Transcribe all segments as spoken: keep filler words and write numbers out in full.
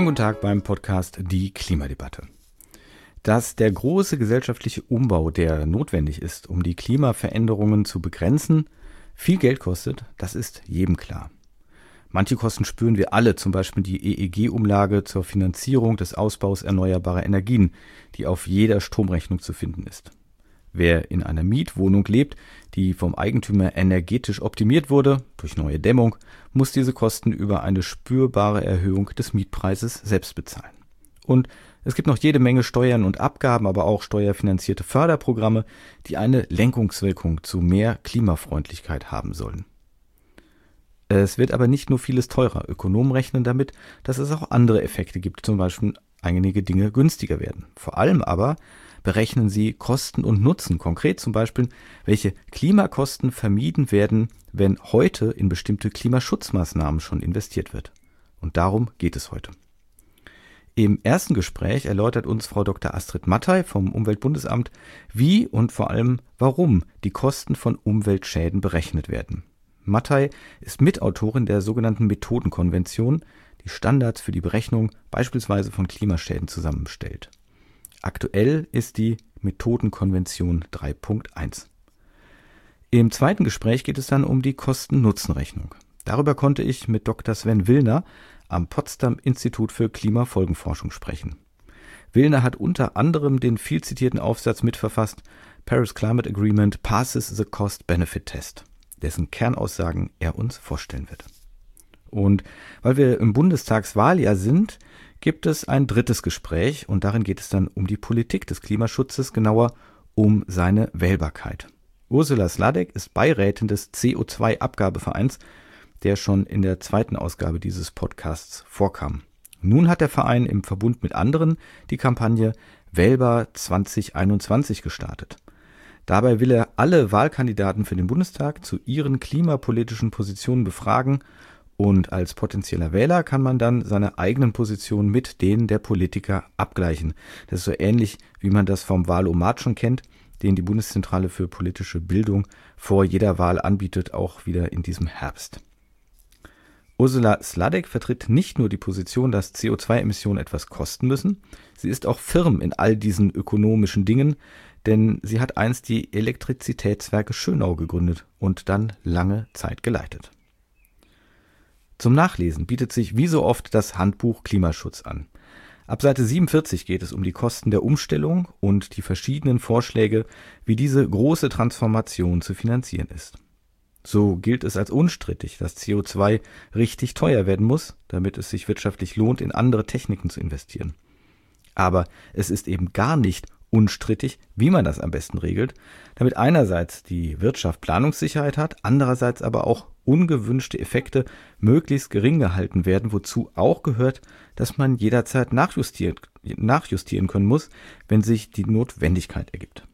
Schönen guten Tag beim Podcast Die Klimadebatte. Dass der große gesellschaftliche Umbau, der notwendig ist, um die Klimaveränderungen zu begrenzen, viel Geld kostet, das ist jedem klar. Manche Kosten spüren wir alle, zum Beispiel die E E G-Umlage zur Finanzierung des Ausbaus erneuerbarer Energien, die auf jeder Stromrechnung zu finden ist. Wer in einer Mietwohnung lebt, die vom Eigentümer energetisch optimiert wurde, durch neue Dämmung, muss diese Kosten über eine spürbare Erhöhung des Mietpreises selbst bezahlen. Und es gibt noch jede Menge Steuern und Abgaben, aber auch steuerfinanzierte Förderprogramme, die eine Lenkungswirkung zu mehr Klimafreundlichkeit haben sollen. Es wird aber nicht nur vieles teurer. Ökonomen rechnen damit, dass es auch andere Effekte gibt, zum Beispiel einige Dinge günstiger werden. Vor allem aber berechnen sie Kosten und Nutzen, konkret zum Beispiel, welche Klimakosten vermieden werden, wenn heute in bestimmte Klimaschutzmaßnahmen schon investiert wird. Und darum geht es heute. Im ersten Gespräch erläutert uns Frau Doktor Astrid Mattei vom Umweltbundesamt, wie und vor allem warum die Kosten von Umweltschäden berechnet werden. Mattei ist Mitautorin der sogenannten Methodenkonvention, die Standards für die Berechnung beispielsweise von Klimaschäden zusammenstellt. Aktuell ist die Methodenkonvention drei Punkt eins. Im zweiten Gespräch geht es dann um die Kosten-Nutzen-Rechnung. Darüber konnte ich mit Doktor Sven Willner am Potsdam Institut für Klimafolgenforschung sprechen. Willner hat unter anderem den viel zitierten Aufsatz mitverfasst, Paris Climate Agreement passes the Cost-Benefit Test, dessen Kernaussagen er uns vorstellen wird. Und weil wir im Bundestagswahljahr sind, gibt es ein drittes Gespräch und darin geht es dann um die Politik des Klimaschutzes, genauer um seine Wählbarkeit. Ursula Sladek ist Beirätin des C O zwei Abgabevereins, der schon in der zweiten Ausgabe dieses Podcasts vorkam. Nun hat der Verein im Verbund mit anderen die Kampagne Wählbar zwanzig einundzwanzig gestartet. Dabei will er alle Wahlkandidaten für den Bundestag zu ihren klimapolitischen Positionen befragen und als potenzieller Wähler kann man dann seine eigenen Positionen mit denen der Politiker abgleichen. Das ist so ähnlich, wie man das vom Wahlomat schon kennt, den die Bundeszentrale für politische Bildung vor jeder Wahl anbietet, auch wieder in diesem Herbst. Ursula Sladek vertritt nicht nur die Position, dass C O zwei Emissionen etwas kosten müssen, sie ist auch firm in all diesen ökonomischen Dingen, denn sie hat einst die Elektrizitätswerke Schönau gegründet und dann lange Zeit geleitet. Zum Nachlesen bietet sich wie so oft das Handbuch Klimaschutz an. Ab Seite siebenundvierzig geht es um die Kosten der Umstellung und die verschiedenen Vorschläge, wie diese große Transformation zu finanzieren ist. So gilt es als unstrittig, dass C O zwei richtig teuer werden muss, damit es sich wirtschaftlich lohnt, in andere Techniken zu investieren. Aber es ist eben gar nicht unstrittig, wie man das am besten regelt, damit einerseits die Wirtschaft Planungssicherheit hat, andererseits aber auch ungewünschte Effekte möglichst gering gehalten werden, wozu auch gehört, dass man jederzeit nachjustieren, nachjustieren können muss, wenn sich die Notwendigkeit ergibt.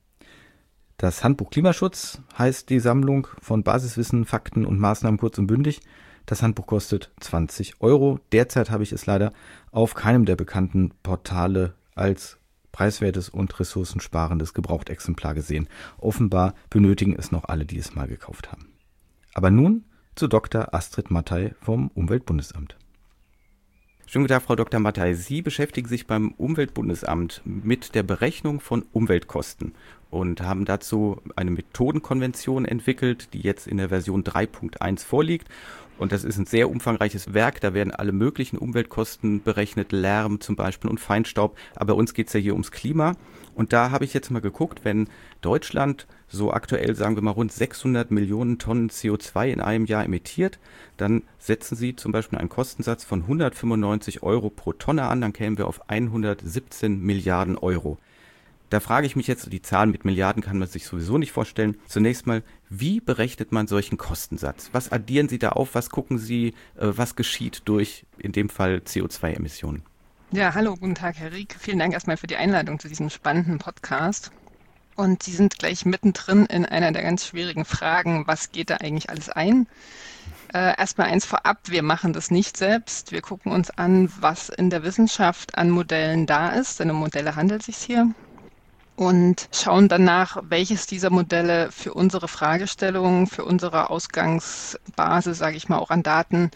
Das Handbuch Klimaschutz heißt die Sammlung von Basiswissen, Fakten und Maßnahmen kurz und bündig. Das Handbuch kostet zwanzig Euro. Derzeit habe ich es leider auf keinem der bekannten Portale als preiswertes und ressourcensparendes Gebrauchtexemplar gesehen. Offenbar benötigen es noch alle, die es mal gekauft haben. Aber nun zu Doktor Astrid Mattei vom Umweltbundesamt. Schönen guten Tag, Frau Doktor Mattei. Sie beschäftigen sich beim Umweltbundesamt mit der Berechnung von Umweltkosten und haben dazu eine Methodenkonvention entwickelt, die jetzt in der Version drei Punkt eins vorliegt. Und das ist ein sehr umfangreiches Werk, da werden alle möglichen Umweltkosten berechnet, Lärm zum Beispiel und Feinstaub. Aber bei uns geht es ja hier ums Klima. Und da habe ich jetzt mal geguckt, wenn Deutschland so aktuell, sagen wir mal, rund sechshundert Millionen Tonnen C O zwei in einem Jahr emittiert, dann setzen Sie zum Beispiel einen Kostensatz von hundertfünfundneunzig Euro pro Tonne an, dann kämen wir auf hundertsiebzehn Milliarden Euro. Da frage ich mich jetzt, die Zahlen mit Milliarden kann man sich sowieso nicht vorstellen. Zunächst mal, wie berechnet man solchen Kostensatz? Was addieren Sie da auf? Was gucken Sie, äh, was geschieht durch, in dem Fall, C O zwei Emissionen? Ja, hallo, guten Tag, Herr Rieck. Vielen Dank erstmal für die Einladung zu diesem spannenden Podcast. Und Sie sind gleich mittendrin in einer der ganz schwierigen Fragen, was geht da eigentlich alles ein? Äh, erstmal eins vorab, wir machen das nicht selbst. Wir gucken uns an, was in der Wissenschaft an Modellen da ist, denn um Modelle handelt es sich hier. Und schauen danach, welches dieser Modelle für unsere Fragestellungen, für unsere Ausgangsbasis, sage ich mal, auch an Daten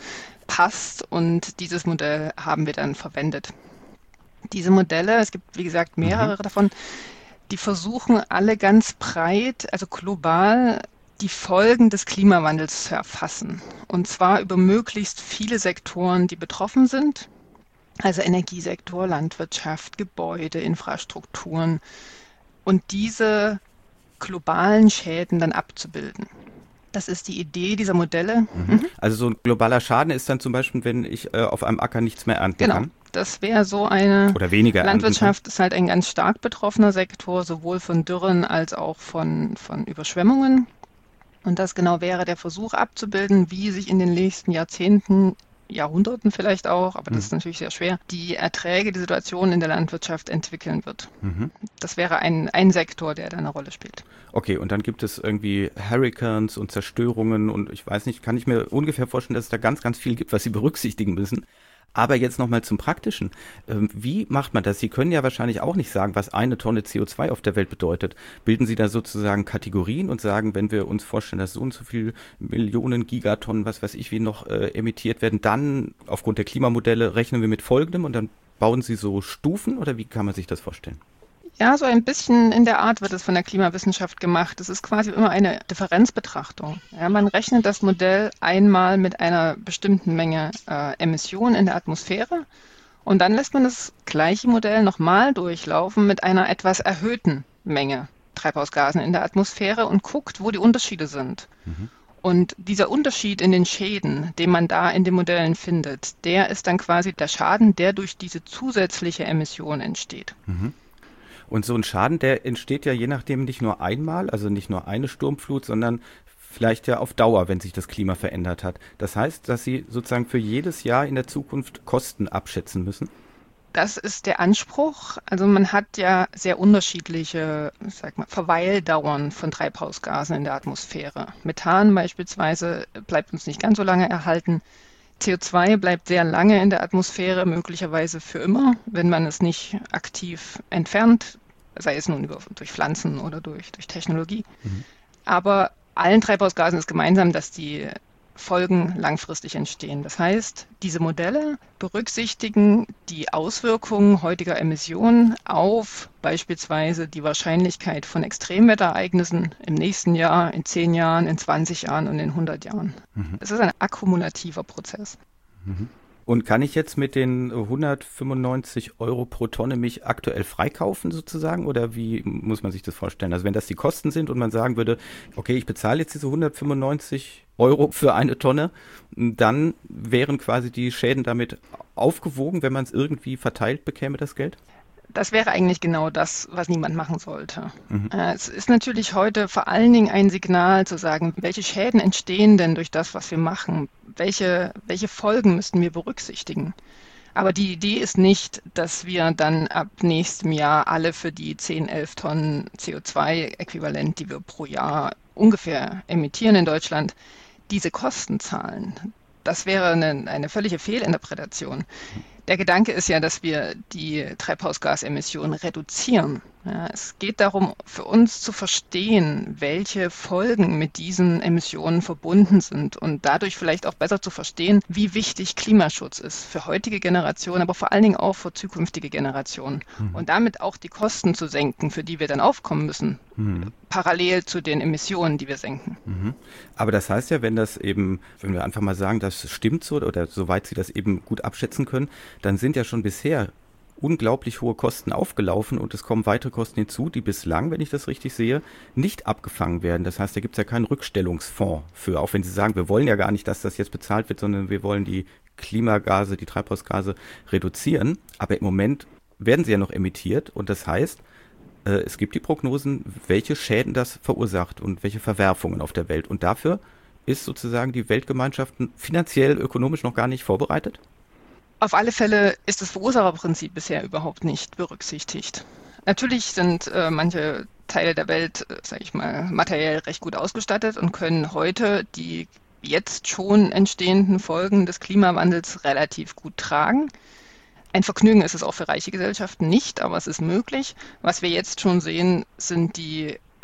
passt und dieses Modell haben wir dann verwendet. Diese Modelle, es gibt wie gesagt mehrere mhm. davon, die versuchen alle ganz breit, also global, die Folgen des Klimawandels zu erfassen. Und zwar über möglichst viele Sektoren, die betroffen sind. Also Energiesektor, Landwirtschaft, Gebäude, Infrastrukturen. Und diese globalen Schäden dann abzubilden. Das ist die Idee dieser Modelle. Mhm. Also so ein globaler Schaden ist dann zum Beispiel, wenn ich äh, auf einem Acker nichts mehr ernten genau. kann? Genau, das wäre so eine... Oder weniger Landwirtschaft ist halt ein ganz stark betroffener Sektor, sowohl von Dürren als auch von, von Überschwemmungen. Und das genau wäre der Versuch abzubilden, wie sich in den nächsten Jahrzehnten, Jahrhunderten vielleicht auch, aber das mhm. ist natürlich sehr schwer, die Erträge, die Situation in der Landwirtschaft entwickeln wird. Mhm. Das wäre ein, ein Sektor, der da eine Rolle spielt. Okay, und dann gibt es irgendwie Hurricanes und Zerstörungen und ich weiß nicht, kann ich mir ungefähr vorstellen, dass es da ganz, ganz viel gibt, was Sie berücksichtigen müssen. Aber jetzt nochmal zum Praktischen. Wie macht man das? Sie können ja wahrscheinlich auch nicht sagen, was eine Tonne C O zwei auf der Welt bedeutet. Bilden Sie da sozusagen Kategorien und sagen, wenn wir uns vorstellen, dass so und so viele Millionen Gigatonnen, was weiß ich, wie noch äh, emittiert werden, dann aufgrund der Klimamodelle rechnen wir mit Folgendem und dann bauen Sie so Stufen oder wie kann man sich das vorstellen? Ja, so ein bisschen in der Art wird es von der Klimawissenschaft gemacht. Es ist quasi immer eine Differenzbetrachtung. Ja, man rechnet das Modell einmal mit einer bestimmten Menge äh, Emissionen in der Atmosphäre und dann lässt man das gleiche Modell nochmal durchlaufen mit einer etwas erhöhten Menge Treibhausgasen in der Atmosphäre und guckt, wo die Unterschiede sind. Mhm. Und dieser Unterschied in den Schäden, den man da in den Modellen findet, der ist dann quasi der Schaden, der durch diese zusätzliche Emission entsteht. Mhm. Und so ein Schaden, der entsteht ja je nachdem nicht nur einmal, also nicht nur eine Sturmflut, sondern vielleicht ja auf Dauer, wenn sich das Klima verändert hat. Das heißt, dass Sie sozusagen für jedes Jahr in der Zukunft Kosten abschätzen müssen? Das ist der Anspruch. Also man hat ja sehr unterschiedliche, ich sag mal, Verweildauern von Treibhausgasen in der Atmosphäre. Methan beispielsweise bleibt uns nicht ganz so lange erhalten. C O zwei bleibt sehr lange in der Atmosphäre, möglicherweise für immer, wenn man es nicht aktiv entfernt, sei es nun über, durch Pflanzen oder durch, durch Technologie. Mhm. Aber allen Treibhausgasen ist gemeinsam, dass die Folgen langfristig entstehen. Das heißt, diese Modelle berücksichtigen die Auswirkungen heutiger Emissionen auf beispielsweise die Wahrscheinlichkeit von Extremwetterereignissen im nächsten Jahr, in zehn Jahren, in zwanzig Jahren und in hundert Jahren. Mhm. Es ist ein akkumulativer Prozess. Mhm. Und kann ich jetzt mit den hundertfünfundneunzig Euro pro Tonne mich aktuell freikaufen sozusagen? Oder wie muss man sich das vorstellen? Also wenn das die Kosten sind und man sagen würde, okay, ich bezahle jetzt diese hundertfünfundneunzig Euro für eine Tonne, dann wären quasi die Schäden damit aufgewogen, wenn man es irgendwie verteilt bekäme, das Geld? Das wäre eigentlich genau das, was niemand machen sollte. Mhm. Es ist natürlich heute vor allen Dingen ein Signal zu sagen, welche Schäden entstehen denn durch das, was wir machen? Welche, welche Folgen müssten wir berücksichtigen? Aber die Idee ist nicht, dass wir dann ab nächstem Jahr alle für die zehn, elf Tonnen C O zwei Äquivalent, die wir pro Jahr ungefähr emittieren in Deutschland, diese Kosten zahlen. Das wäre eine, eine völlige Fehlinterpretation. Der Gedanke ist ja, dass wir die Treibhausgasemissionen reduzieren. Ja, es geht darum, für uns zu verstehen, welche Folgen mit diesen Emissionen verbunden sind und dadurch vielleicht auch besser zu verstehen, wie wichtig Klimaschutz ist für heutige Generationen, aber vor allen Dingen auch für zukünftige Generationen. Mhm. Und damit auch die Kosten zu senken, für die wir dann aufkommen müssen, mhm. parallel zu den Emissionen, die wir senken. Mhm. Aber das heißt ja, wenn das eben, wenn wir einfach mal sagen, das stimmt so oder soweit Sie das eben gut abschätzen können, dann sind ja schon bisher unglaublich hohe Kosten aufgelaufen und es kommen weitere Kosten hinzu, die bislang, wenn ich das richtig sehe, nicht abgefangen werden. Das heißt, da gibt es ja keinen Rückstellungsfonds für, auch wenn Sie sagen, wir wollen ja gar nicht, dass das jetzt bezahlt wird, sondern wir wollen die Klimagase, die Treibhausgase reduzieren. Aber im Moment werden sie ja noch emittiert und das heißt, äh, es gibt die Prognosen, welche Schäden das verursacht und welche Verwerfungen auf der Welt. Und dafür ist sozusagen die Weltgemeinschaft finanziell, ökonomisch noch gar nicht vorbereitet? Auf alle Fälle ist das Verursacherprinzip bisher überhaupt nicht berücksichtigt. Natürlich sind äh, manche Teile der Welt, äh, sage ich mal, materiell recht gut ausgestattet und können heute die jetzt schon entstehenden Folgen des Klimawandels relativ gut tragen. Ein Vergnügen ist es auch für reiche Gesellschaften nicht, aber es ist möglich. Was wir jetzt schon sehen, sind die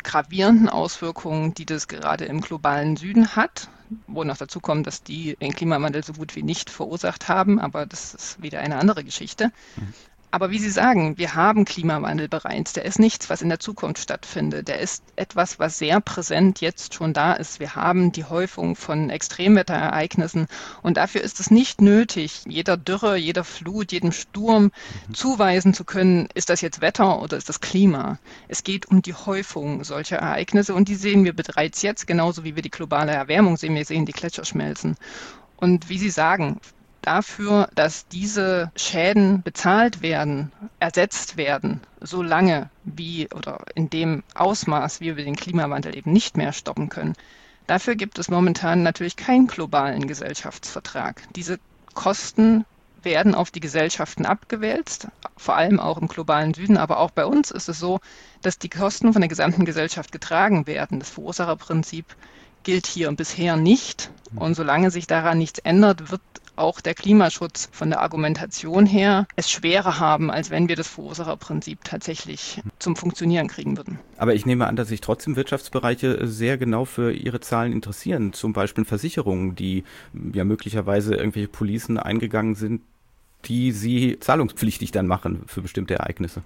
gravierenden Auswirkungen, die das gerade im globalen Süden hat, wo noch dazu kommt, dass die den Klimawandel so gut wie nicht verursacht haben, aber das ist wieder eine andere Geschichte. Mhm. Aber wie Sie sagen, wir haben Klimawandel bereits. Der ist nichts, was in der Zukunft stattfindet. Der ist etwas, was sehr präsent jetzt schon da ist. Wir haben die Häufung von Extremwetterereignissen und dafür ist es nicht nötig, jeder Dürre, jeder Flut, jedem Sturm mhm. zuweisen zu können, ist das jetzt Wetter oder ist das Klima. Es geht um die Häufung solcher Ereignisse und die sehen wir bereits jetzt, genauso wie wir die globale Erwärmung sehen. Wir sehen die Gletscher schmelzen. Und wie Sie sagen, dafür, dass diese Schäden bezahlt werden, ersetzt werden, so lange wie oder in dem Ausmaß, wie wir den Klimawandel eben nicht mehr stoppen können. Dafür gibt es momentan natürlich keinen globalen Gesellschaftsvertrag. Diese Kosten werden auf die Gesellschaften abgewälzt, vor allem auch im globalen Süden, aber auch bei uns ist es so, dass die Kosten von der gesamten Gesellschaft getragen werden. Das Verursacherprinzip gilt hier bisher nicht und solange sich daran nichts ändert, wird auch der Klimaschutz von der Argumentation her es schwerer haben, als wenn wir das Verursacherprinzip tatsächlich zum Funktionieren kriegen würden. Aber ich nehme an, dass sich trotzdem Wirtschaftsbereiche sehr genau für ihre Zahlen interessieren. Zum Beispiel Versicherungen, die ja möglicherweise irgendwelche Policen eingegangen sind, die sie zahlungspflichtig dann machen für bestimmte Ereignisse.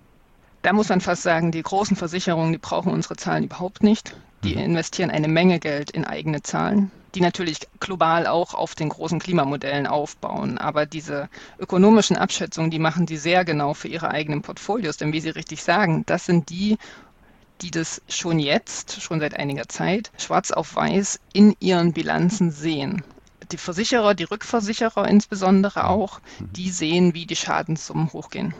Da muss man fast sagen, die großen Versicherungen, die brauchen unsere Zahlen überhaupt nicht. Die mhm. investieren eine Menge Geld in eigene Zahlen, die natürlich global auch auf den großen Klimamodellen aufbauen. Aber diese ökonomischen Abschätzungen, die machen die sehr genau für ihre eigenen Portfolios. Denn wie Sie richtig sagen, das sind die, die das schon jetzt, schon seit einiger Zeit, schwarz auf weiß in ihren Bilanzen sehen. Die Versicherer, die Rückversicherer insbesondere auch, die sehen, wie die Schadenssummen hochgehen.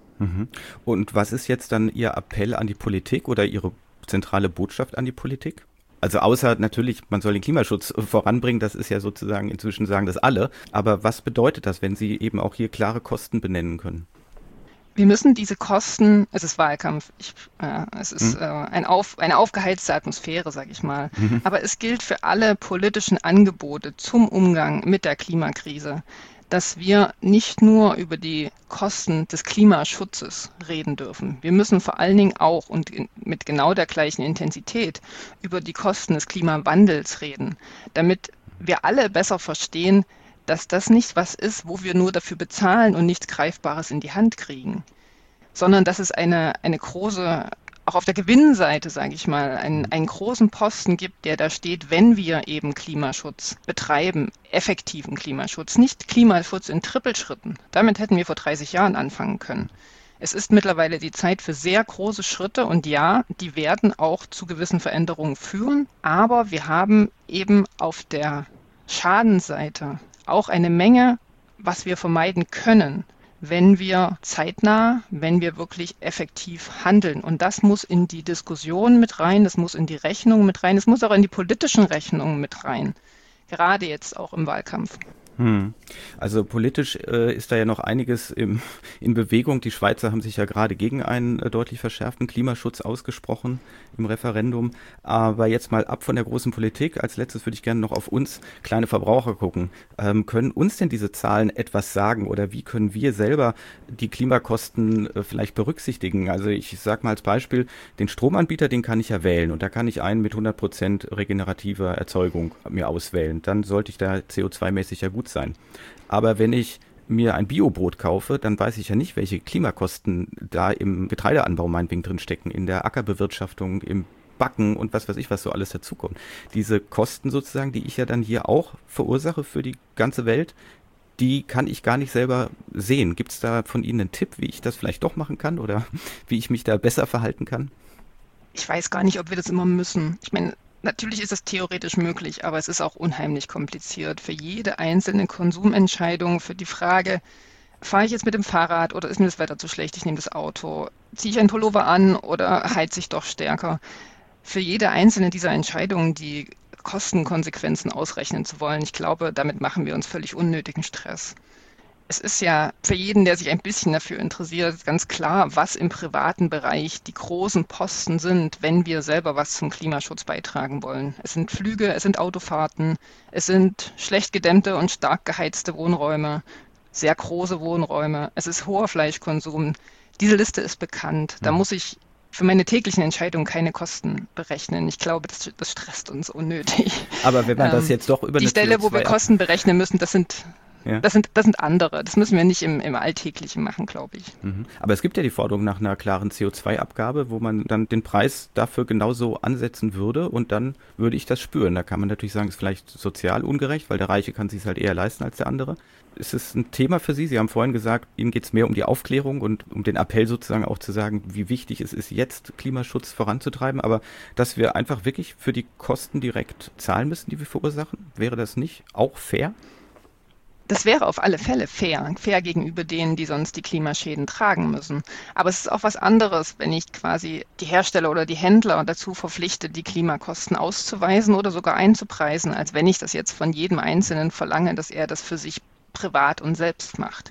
Und was ist jetzt dann Ihr Appell an die Politik oder Ihre zentrale Botschaft an die Politik? Also außer natürlich, man soll den Klimaschutz voranbringen, das ist ja sozusagen, inzwischen sagen das alle. Aber was bedeutet das, wenn Sie eben auch hier klare Kosten benennen können? Wir müssen diese Kosten, es ist Wahlkampf, ich, äh, es ist mhm. äh, ein auf, eine aufgeheizte Atmosphäre, sage ich mal. Mhm. Aber es gilt für alle politischen Angebote zum Umgang mit der Klimakrise, dass wir nicht nur über die Kosten des Klimaschutzes reden dürfen. Wir müssen vor allen Dingen auch und in, mit genau der gleichen Intensität über die Kosten des Klimawandels reden, damit wir alle besser verstehen, dass das nicht was ist, wo wir nur dafür bezahlen und nichts Greifbares in die Hand kriegen, sondern dass es eine, eine große, auch auf der Gewinnseite, sage ich mal, einen, einen großen Posten gibt, der da steht, wenn wir eben Klimaschutz betreiben, effektiven Klimaschutz, nicht Klimaschutz in Trippelschritten. Damit hätten wir vor dreißig Jahren anfangen können. Es ist mittlerweile die Zeit für sehr große Schritte und ja, die werden auch zu gewissen Veränderungen führen, aber wir haben eben auf der Schadenseite auch eine Menge, was wir vermeiden können, wenn wir zeitnah, wenn wir wirklich effektiv handeln. Und das muss in die Diskussion mit rein, das muss in die Rechnung mit rein, es muss auch in die politischen Rechnungen mit rein, gerade jetzt auch im Wahlkampf. Hm. Also politisch äh, ist da ja noch einiges im, in Bewegung. Die Schweizer haben sich ja gerade gegen einen äh, deutlich verschärften Klimaschutz ausgesprochen im Referendum. Aber jetzt mal ab von der großen Politik. Als letztes würde ich gerne noch auf uns kleine Verbraucher gucken. Ähm, können uns denn diese Zahlen etwas sagen oder wie können wir selber die Klimakosten äh, vielleicht berücksichtigen? Also ich sage mal als Beispiel, den Stromanbieter, den kann ich ja wählen und da kann ich einen mit hundert Prozent regenerativer Erzeugung mir auswählen. Dann sollte ich da C O zwei mäßig ja gut sein. Aber wenn ich mir ein Biobrot kaufe, dann weiß ich ja nicht, welche Klimakosten da im Getreideanbau meinetwegen drin stecken, in der Ackerbewirtschaftung, im Backen und was weiß ich, was so alles dazukommt. Diese Kosten sozusagen, die ich ja dann hier auch verursache für die ganze Welt, die kann ich gar nicht selber sehen. Gibt es da von Ihnen einen Tipp, wie ich das vielleicht doch machen kann oder wie ich mich da besser verhalten kann? Ich weiß gar nicht, ob wir das immer müssen. Ich meine, natürlich ist es theoretisch möglich, aber es ist auch unheimlich kompliziert. Für jede einzelne Konsumentscheidung, für die Frage, fahre ich jetzt mit dem Fahrrad oder ist mir das Wetter zu schlecht, ich nehme das Auto, ziehe ich einen Pullover an oder heize ich doch stärker. Für jede einzelne dieser Entscheidungen die Kostenkonsequenzen ausrechnen zu wollen, ich glaube, damit machen wir uns völlig unnötigen Stress. Es ist ja für jeden, der sich ein bisschen dafür interessiert, ganz klar, was im privaten Bereich die großen Posten sind, wenn wir selber was zum Klimaschutz beitragen wollen. Es sind Flüge, es sind Autofahrten, es sind schlecht gedämmte und stark geheizte Wohnräume, sehr große Wohnräume, es ist hoher Fleischkonsum. Diese Liste ist bekannt. Da muss ich für meine täglichen Entscheidungen keine Kosten berechnen. Ich glaube, das, das stresst uns unnötig. Aber wenn man das Ähm, jetzt doch über Die eine Stelle, wo wir C O zwei Kosten berechnen müssen, das sind, Ja. das sind, das sind andere. Das müssen wir nicht im, im Alltäglichen machen, glaube ich. Mhm. Aber es gibt ja die Forderung nach einer klaren C O zwei Abgabe, wo man dann den Preis dafür genauso ansetzen würde und dann würde ich das spüren. Da kann man natürlich sagen, es ist vielleicht sozial ungerecht, weil der Reiche kann es sich halt eher leisten als der andere. Ist es ein Thema für Sie? Sie haben vorhin gesagt, Ihnen geht es mehr um die Aufklärung und um den Appell sozusagen auch zu sagen, wie wichtig es ist, jetzt Klimaschutz voranzutreiben, aber dass wir einfach wirklich für die Kosten direkt zahlen müssen, die wir verursachen, wäre das nicht auch fair? Das wäre auf alle Fälle fair, fair gegenüber denen, die sonst die Klimaschäden tragen müssen. Aber es ist auch was anderes, wenn ich quasi die Hersteller oder die Händler dazu verpflichte, die Klimakosten auszuweisen oder sogar einzupreisen, als wenn ich das jetzt von jedem Einzelnen verlange, dass er das für sich privat und selbst macht.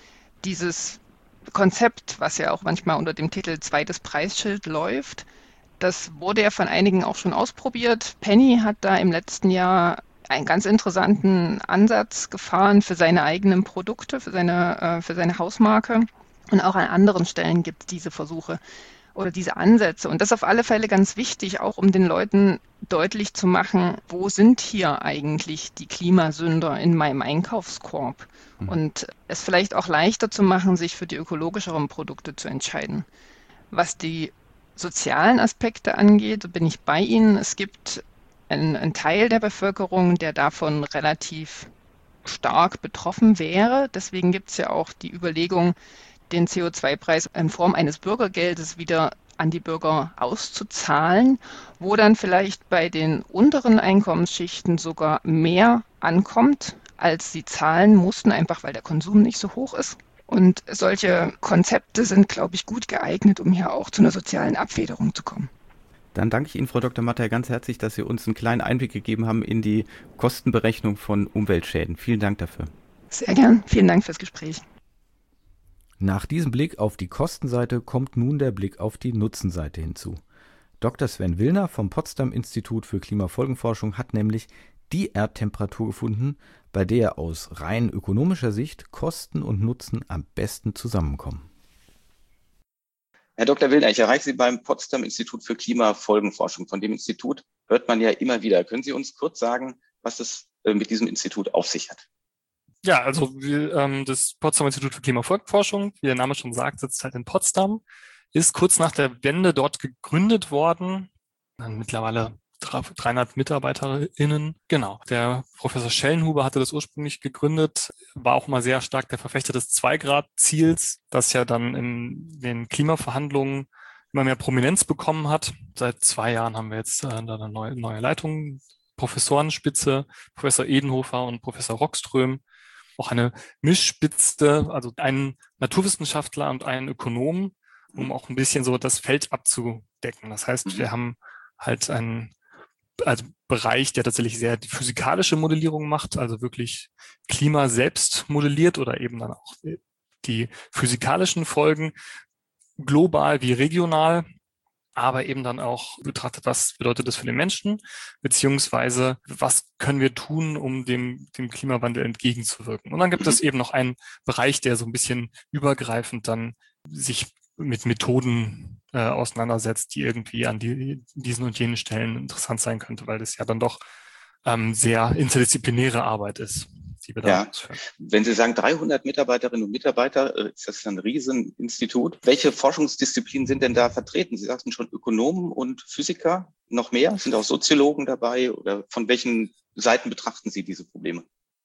Dieses Konzept, was ja auch manchmal unter dem Titel zweites Preisschild läuft, das wurde ja von einigen auch schon ausprobiert. Penny hat da im letzten Jahr einen ganz interessanten Ansatz gefahren für seine eigenen Produkte, für seine, äh, für seine Hausmarke. Und auch an anderen Stellen gibt es diese Versuche oder diese Ansätze. Und das ist auf alle Fälle ganz wichtig, auch um den Leuten deutlich zu machen, wo sind hier eigentlich die Klimasünder in meinem Einkaufskorb? Mhm. Und es vielleicht auch leichter zu machen, sich für die ökologischeren Produkte zu entscheiden. Was die sozialen Aspekte angeht, bin ich bei Ihnen. Es gibt einen, einen Teil der Bevölkerung, der davon relativ stark betroffen wäre. Deswegen gibt es ja auch die Überlegung, den C O zwei Preis in Form eines Bürgergeldes wieder an die Bürger auszuzahlen, wo dann vielleicht bei den unteren Einkommensschichten sogar mehr ankommt, als sie zahlen mussten, einfach weil der Konsum nicht so hoch ist. Und solche Konzepte sind, glaube ich, gut geeignet, um hier auch zu einer sozialen Abfederung zu kommen. Dann danke ich Ihnen, Frau Doktor Mattei, ganz herzlich, dass Sie uns einen kleinen Einblick gegeben haben in die Kostenberechnung von Umweltschäden. Vielen Dank dafür. Sehr gern. Vielen Dank fürs Gespräch. Nach diesem Blick auf die Kostenseite kommt nun der Blick auf die Nutzenseite hinzu. Doktor Sven Willner vom Potsdam Institut für Klimafolgenforschung hat nämlich die Erdtemperatur gefunden, bei der aus rein ökonomischer Sicht Kosten und Nutzen am besten zusammenkommen. Herr Doktor Willner, ich erreiche Sie beim Potsdam Institut für Klimafolgenforschung. Von dem Institut hört man ja immer wieder. Können Sie uns kurz sagen, was es äh, mit diesem Institut auf sich hat? Ja, also wir, ähm, das Potsdam Institut für Klimafolgenforschung, wie der Name schon sagt, sitzt halt in Potsdam, ist kurz nach der Wende dort gegründet worden. Dann mittlerweile dreihundert MitarbeiterInnen. Genau. Der Professor Schellenhuber hatte das ursprünglich gegründet, war auch mal sehr stark der Verfechter des zwei Grad Ziels, das ja dann in den Klimaverhandlungen immer mehr Prominenz bekommen hat. Seit zwei Jahren haben wir jetzt äh, eine neue, neue Leitung, Professorenspitze, Professor Edenhofer und Professor Rockström. Auch eine Mischspitze, also einen Naturwissenschaftler und einen Ökonom, um auch ein bisschen so das Feld abzudecken. Das heißt, wir haben halt einen also Bereich, der tatsächlich sehr die physikalische Modellierung macht, also wirklich Klima selbst modelliert oder eben dann auch die physikalischen Folgen global wie regional, aber eben dann auch betrachtet, was bedeutet das für den Menschen, beziehungsweise was können wir tun, um dem, dem Klimawandel entgegenzuwirken. Und dann gibt es eben noch einen Bereich, der so ein bisschen übergreifend dann sich mit Methoden äh, auseinandersetzt, die irgendwie an die, diesen und jenen Stellen interessant sein könnte, weil das ja dann doch ähm, sehr interdisziplinäre Arbeit ist, die wir da Ja. ausführen. Wenn Sie sagen dreihundert Mitarbeiterinnen und Mitarbeiter, äh, ist das ein Rieseninstitut. Welche Forschungsdisziplinen sind denn da vertreten? Sie sagten schon Ökonomen und Physiker. Noch mehr? Sind auch Soziologen dabei? Oder von welchen Seiten betrachten Sie diese Probleme?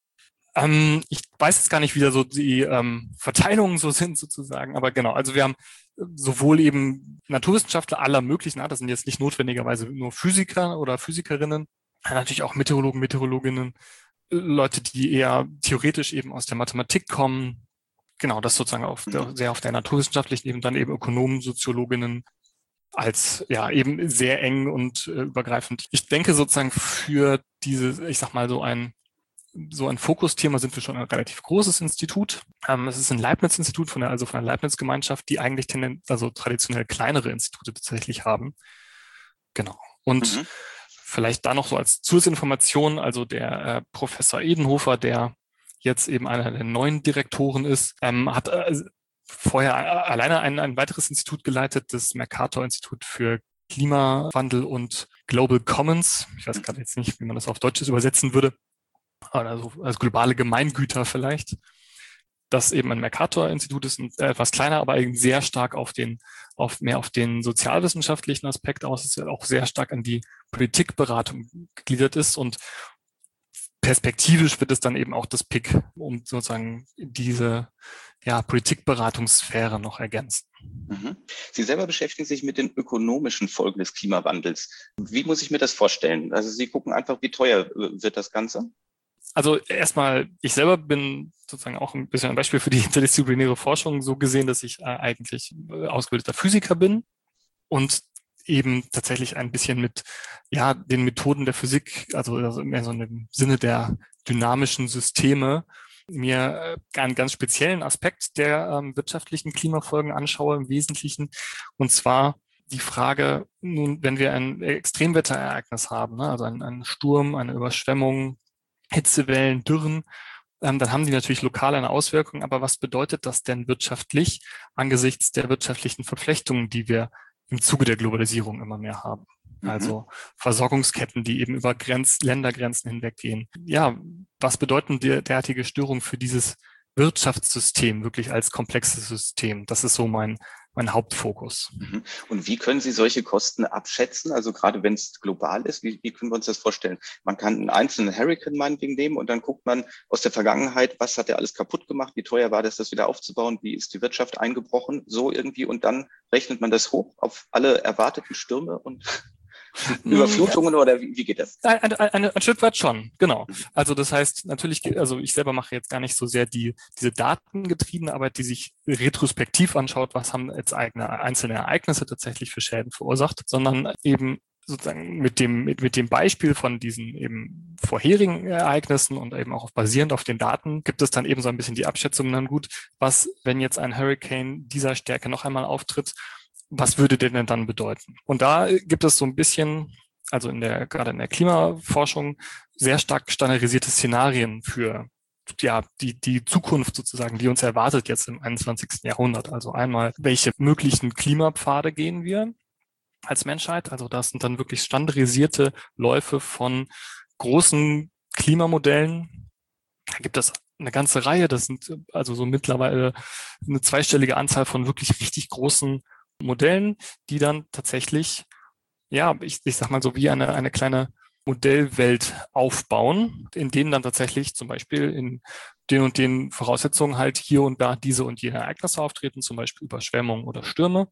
Ähm, ich weiß jetzt gar nicht, wie da so die ähm, Verteilungen so sind sozusagen, aber genau, also wir haben sowohl eben Naturwissenschaftler aller möglichen Art, das sind jetzt nicht notwendigerweise nur Physiker oder Physikerinnen, natürlich auch Meteorologen, Meteorologinnen, Leute, die eher theoretisch eben aus der Mathematik kommen, genau, das sozusagen auf der, sehr auf der naturwissenschaftlichen Ebene, dann eben Ökonomen, Soziologinnen, als ja eben sehr eng und äh, übergreifend. Ich denke sozusagen für diese, ich sag mal so ein So ein Fokusthema sind wir schon ein relativ großes Institut. Ähm, es ist ein Leibniz-Institut, von der, also von der Leibniz-Gemeinschaft, die eigentlich tenden, also traditionell kleinere Institute tatsächlich haben. Genau. Und mhm. vielleicht da noch so als Zusatzinformation, also der äh, Professor Edenhofer, der jetzt eben einer der neuen Direktoren ist, ähm, hat äh, vorher alleine ein, ein weiteres Institut geleitet, das Mercator-Institut für Klimawandel und Global Commons. Ich weiß gerade jetzt nicht, wie man das auf Deutsch übersetzen würde. Also als globale Gemeingüter vielleicht. Das eben ein Mercator-Institut ist, etwas kleiner, aber eben sehr stark auf den, auf mehr auf den sozialwissenschaftlichen Aspekt aus, ist ja auch sehr stark an die Politikberatung gegliedert ist und perspektivisch wird es dann eben auch das P I C, um sozusagen diese ja, Politikberatungssphäre noch ergänzen. Mhm. Sie selber beschäftigen sich mit den ökonomischen Folgen des Klimawandels. Wie muss ich mir das vorstellen? Also Sie gucken einfach, wie teuer wird das Ganze? Also erstmal, ich selber bin sozusagen auch ein bisschen ein Beispiel für die interdisziplinäre Forschung so gesehen, dass ich äh, eigentlich ausgebildeter Physiker bin und eben tatsächlich ein bisschen mit ja den Methoden der Physik, also, also mehr so im Sinne der dynamischen Systeme, mir äh, einen ganz speziellen Aspekt der ähm, wirtschaftlichen Klimafolgen anschaue im Wesentlichen. Und zwar die Frage, nun, wenn wir ein Extremwetterereignis haben, ne, also einen, einen Sturm, eine Überschwemmung, Hitzewellen, Dürren, ähm, dann haben die natürlich lokal eine Auswirkung. Aber was bedeutet das denn wirtschaftlich angesichts der wirtschaftlichen Verflechtungen, die wir im Zuge der Globalisierung immer mehr haben? Mhm. Also Versorgungsketten, die eben über Grenz, Ländergrenzen hinweggehen. Ja, was bedeuten die, derartige Störungen für dieses Wirtschaftssystem wirklich als komplexes System? Das ist so mein mein Hauptfokus. Und wie können Sie solche Kosten abschätzen? Also gerade wenn es global ist, wie, wie können wir uns das vorstellen? Man kann einen einzelnen Hurricane meinetwegen nehmen und dann guckt man aus der Vergangenheit, was hat der alles kaputt gemacht, wie teuer war das, das wieder aufzubauen, wie ist die Wirtschaft eingebrochen, so irgendwie, und dann rechnet man das hoch auf alle erwarteten Stürme und Überflutungen, oder wie, wie geht das? Ein, ein, ein, ein Stück weit schon, genau. Also das heißt natürlich, also ich selber mache jetzt gar nicht so sehr die diese datengetriebene Arbeit, die sich retrospektiv anschaut, was haben jetzt eigene einzelne Ereignisse tatsächlich für Schäden verursacht, sondern eben sozusagen mit dem mit, mit dem Beispiel von diesen eben vorherigen Ereignissen und eben auch basierend auf den Daten gibt es dann eben so ein bisschen die Abschätzung, dann gut, was, wenn jetzt ein Hurricane dieser Stärke noch einmal auftritt, was würde denn dann bedeuten? Und da gibt es so ein bisschen, also in der, gerade in der Klimaforschung, sehr stark standardisierte Szenarien für, ja, die, die Zukunft sozusagen, die uns erwartet jetzt im einundzwanzigsten Jahrhundert. Also einmal, welche möglichen Klimapfade gehen wir als Menschheit? Also das sind dann wirklich standardisierte Läufe von großen Klimamodellen. Da gibt es eine ganze Reihe. Das sind also so mittlerweile eine zweistellige Anzahl von wirklich richtig großen Modellen, die dann tatsächlich, ja, ich, ich sag mal so wie eine, eine kleine Modellwelt aufbauen, in denen dann tatsächlich zum Beispiel in den und den Voraussetzungen halt hier und da diese und jene Ereignisse auftreten, zum Beispiel Überschwemmungen oder Stürme.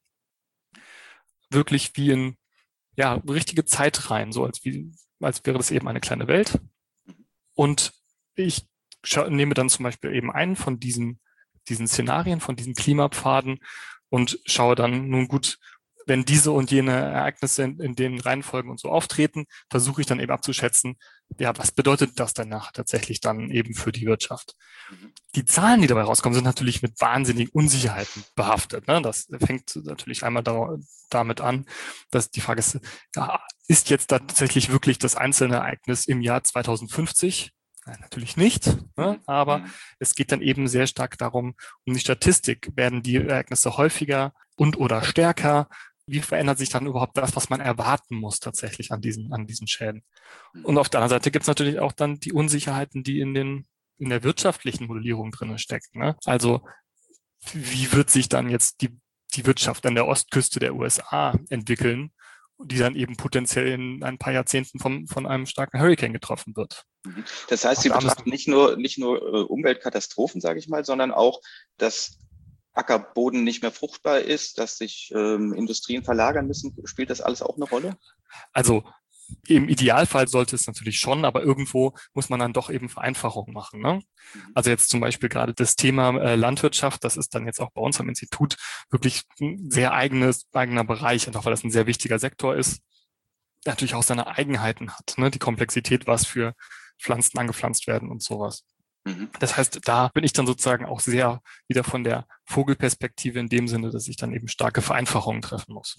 Wirklich wie in, ja, richtige Zeitreihen, so als wie, als wäre das eben eine kleine Welt. Und ich nehme dann zum Beispiel eben einen von diesen, diesen Szenarien, von diesen Klimapfaden und schaue dann, nun gut, wenn diese und jene Ereignisse in, in den Reihenfolgen und so auftreten, versuche ich dann eben abzuschätzen, ja, was bedeutet das danach tatsächlich dann eben für die Wirtschaft? Die Zahlen, die dabei rauskommen, sind natürlich mit wahnsinnigen Unsicherheiten behaftet. Ne? Das fängt natürlich einmal da, damit an, dass die Frage ist, ja, ist jetzt tatsächlich wirklich das einzelne Ereignis im Jahr zweitausendfünfzig? Nein, natürlich nicht, ne? Aber es geht dann eben sehr stark darum, um die Statistik. Werden die Ereignisse häufiger und oder stärker? Wie verändert sich dann überhaupt das, was man erwarten muss tatsächlich an diesen, an diesen Schäden? Und auf der anderen Seite gibt es natürlich auch dann die Unsicherheiten, die in den, in der wirtschaftlichen Modellierung drin stecken. Ne? Also, wie wird sich dann jetzt die, die Wirtschaft an der Ostküste der U S A entwickeln, die dann eben potenziell in ein paar Jahrzehnten vom, von einem starken Hurricane getroffen wird? Das heißt, Sie betrachten nicht nur, nicht nur äh, Umweltkatastrophen, sage ich mal, sondern auch, dass Ackerboden nicht mehr fruchtbar ist, dass sich ähm, Industrien verlagern müssen. Spielt das alles auch eine Rolle? Also im Idealfall sollte es natürlich schon, aber irgendwo muss man dann doch eben Vereinfachungen machen. Ne? Also jetzt zum Beispiel gerade das Thema äh, Landwirtschaft, das ist dann jetzt auch bei uns am Institut wirklich ein sehr eigenes, eigener Bereich, einfach weil das ein sehr wichtiger Sektor ist, der natürlich auch seine Eigenheiten hat, ne? Die Komplexität, was für Pflanzen angepflanzt werden und sowas. Das heißt, da bin ich dann sozusagen auch sehr wieder von der Vogelperspektive in dem Sinne, dass ich dann eben starke Vereinfachungen treffen muss.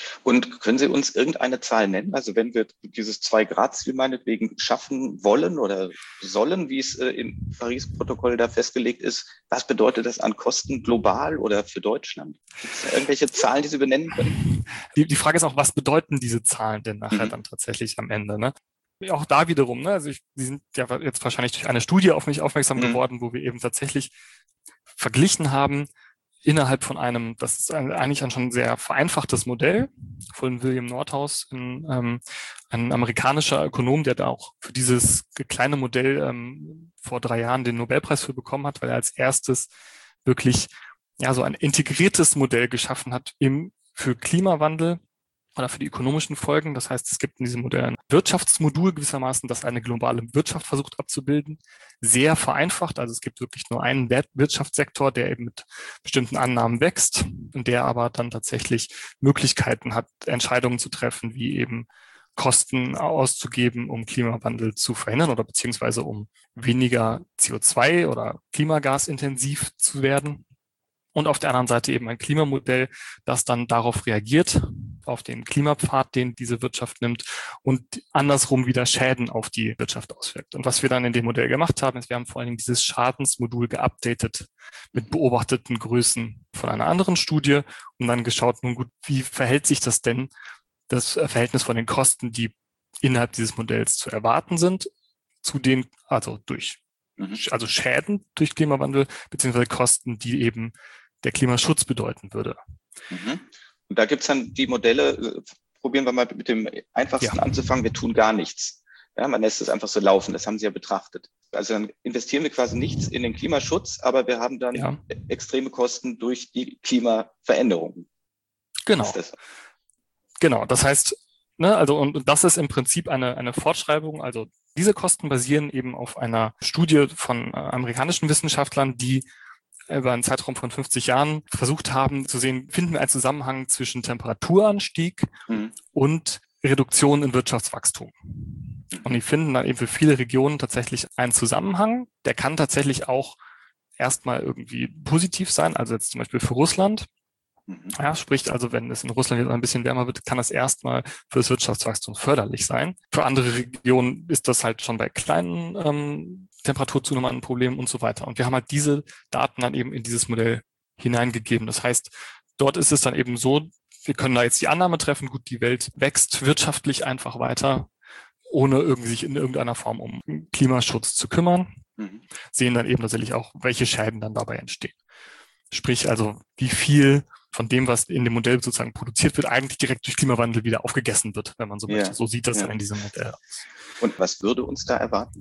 Und können Sie uns irgendeine Zahl nennen? Also wenn wir dieses Zwei-Grad-Ziel meinetwegen schaffen wollen oder sollen, wie es im Paris-Protokoll da festgelegt ist, was bedeutet das an Kosten global oder für Deutschland? Gibt es irgendwelche Zahlen, die Sie benennen können? Die, die Frage ist auch, was bedeuten diese Zahlen denn nachher mhm. dann tatsächlich am Ende, ne? Auch da wiederum, ne, also ich, die sind ja jetzt wahrscheinlich durch eine Studie auf mich aufmerksam mhm. geworden, wo wir eben tatsächlich verglichen haben, innerhalb von einem, das ist eigentlich ein schon sehr vereinfachtes Modell von William Nordhaus, ein, ähm, ein amerikanischer Ökonom, der da auch für dieses kleine Modell ähm, vor drei Jahren den Nobelpreis für bekommen hat, weil er als erstes wirklich ja so ein integriertes Modell geschaffen hat im, für Klimawandel oder für die ökonomischen Folgen. Das heißt, es gibt in diesem Modell ein Wirtschaftsmodul gewissermaßen, das eine globale Wirtschaft versucht abzubilden. Sehr vereinfacht. Also es gibt wirklich nur einen Wirtschaftssektor, der eben mit bestimmten Annahmen wächst und der aber dann tatsächlich Möglichkeiten hat, Entscheidungen zu treffen, wie eben Kosten auszugeben, um Klimawandel zu verhindern oder beziehungsweise um weniger C O zwei oder klimagasintensiv zu werden. Und auf der anderen Seite eben ein Klimamodell, das dann darauf reagiert, auf den Klimapfad, den diese Wirtschaft nimmt und andersrum wieder Schäden auf die Wirtschaft auswirkt. Und was wir dann in dem Modell gemacht haben, ist, wir haben vor allen Dingen dieses Schadensmodul geupdatet mit beobachteten Größen von einer anderen Studie und dann geschaut, nun gut, wie verhält sich das denn, das Verhältnis von den Kosten, die innerhalb dieses Modells zu erwarten sind, zu den, also durch, also Schäden durch Klimawandel, beziehungsweise Kosten, die eben der Klimaschutz bedeuten würde. Mhm. Und da gibt es dann die Modelle, probieren wir mal mit dem einfachsten ja. anzufangen, wir tun gar nichts. Ja, man lässt es einfach so laufen, das haben Sie ja betrachtet. Also dann investieren wir quasi nichts in den Klimaschutz, aber wir haben dann ja. extreme Kosten durch die Klimaveränderungen. Genau. Das? Genau, das heißt, ne, also und, und das ist im Prinzip eine, eine Fortschreibung, also diese Kosten basieren eben auf einer Studie von äh, amerikanischen Wissenschaftlern, die über einen Zeitraum von fünfzig Jahren versucht haben zu sehen, finden wir einen Zusammenhang zwischen Temperaturanstieg mhm. und Reduktion in Wirtschaftswachstum. Und die finden dann eben für viele Regionen tatsächlich einen Zusammenhang. Der kann tatsächlich auch erstmal irgendwie positiv sein, also jetzt zum Beispiel für Russland. Ja, sprich also, wenn es in Russland jetzt ein bisschen wärmer wird, kann das erstmal für das Wirtschaftswachstum förderlich sein. Für andere Regionen ist das halt schon bei kleinen ähm, Temperaturzunahme ein Problem und so weiter. Und wir haben halt diese Daten dann eben in dieses Modell hineingegeben. Das heißt, dort ist es dann eben so, wir können da jetzt die Annahme treffen, gut, die Welt wächst wirtschaftlich einfach weiter, ohne irgendwie sich in irgendeiner Form um Klimaschutz zu kümmern, mhm. sehen dann eben tatsächlich auch, welche Schäden dann dabei entstehen. Sprich also, wie viel von dem, was in dem Modell sozusagen produziert wird, eigentlich direkt durch Klimawandel wieder aufgegessen wird, wenn man so möchte. Ja. So sieht das ja. dann in diesem Modell aus. Und was würde uns da erwarten?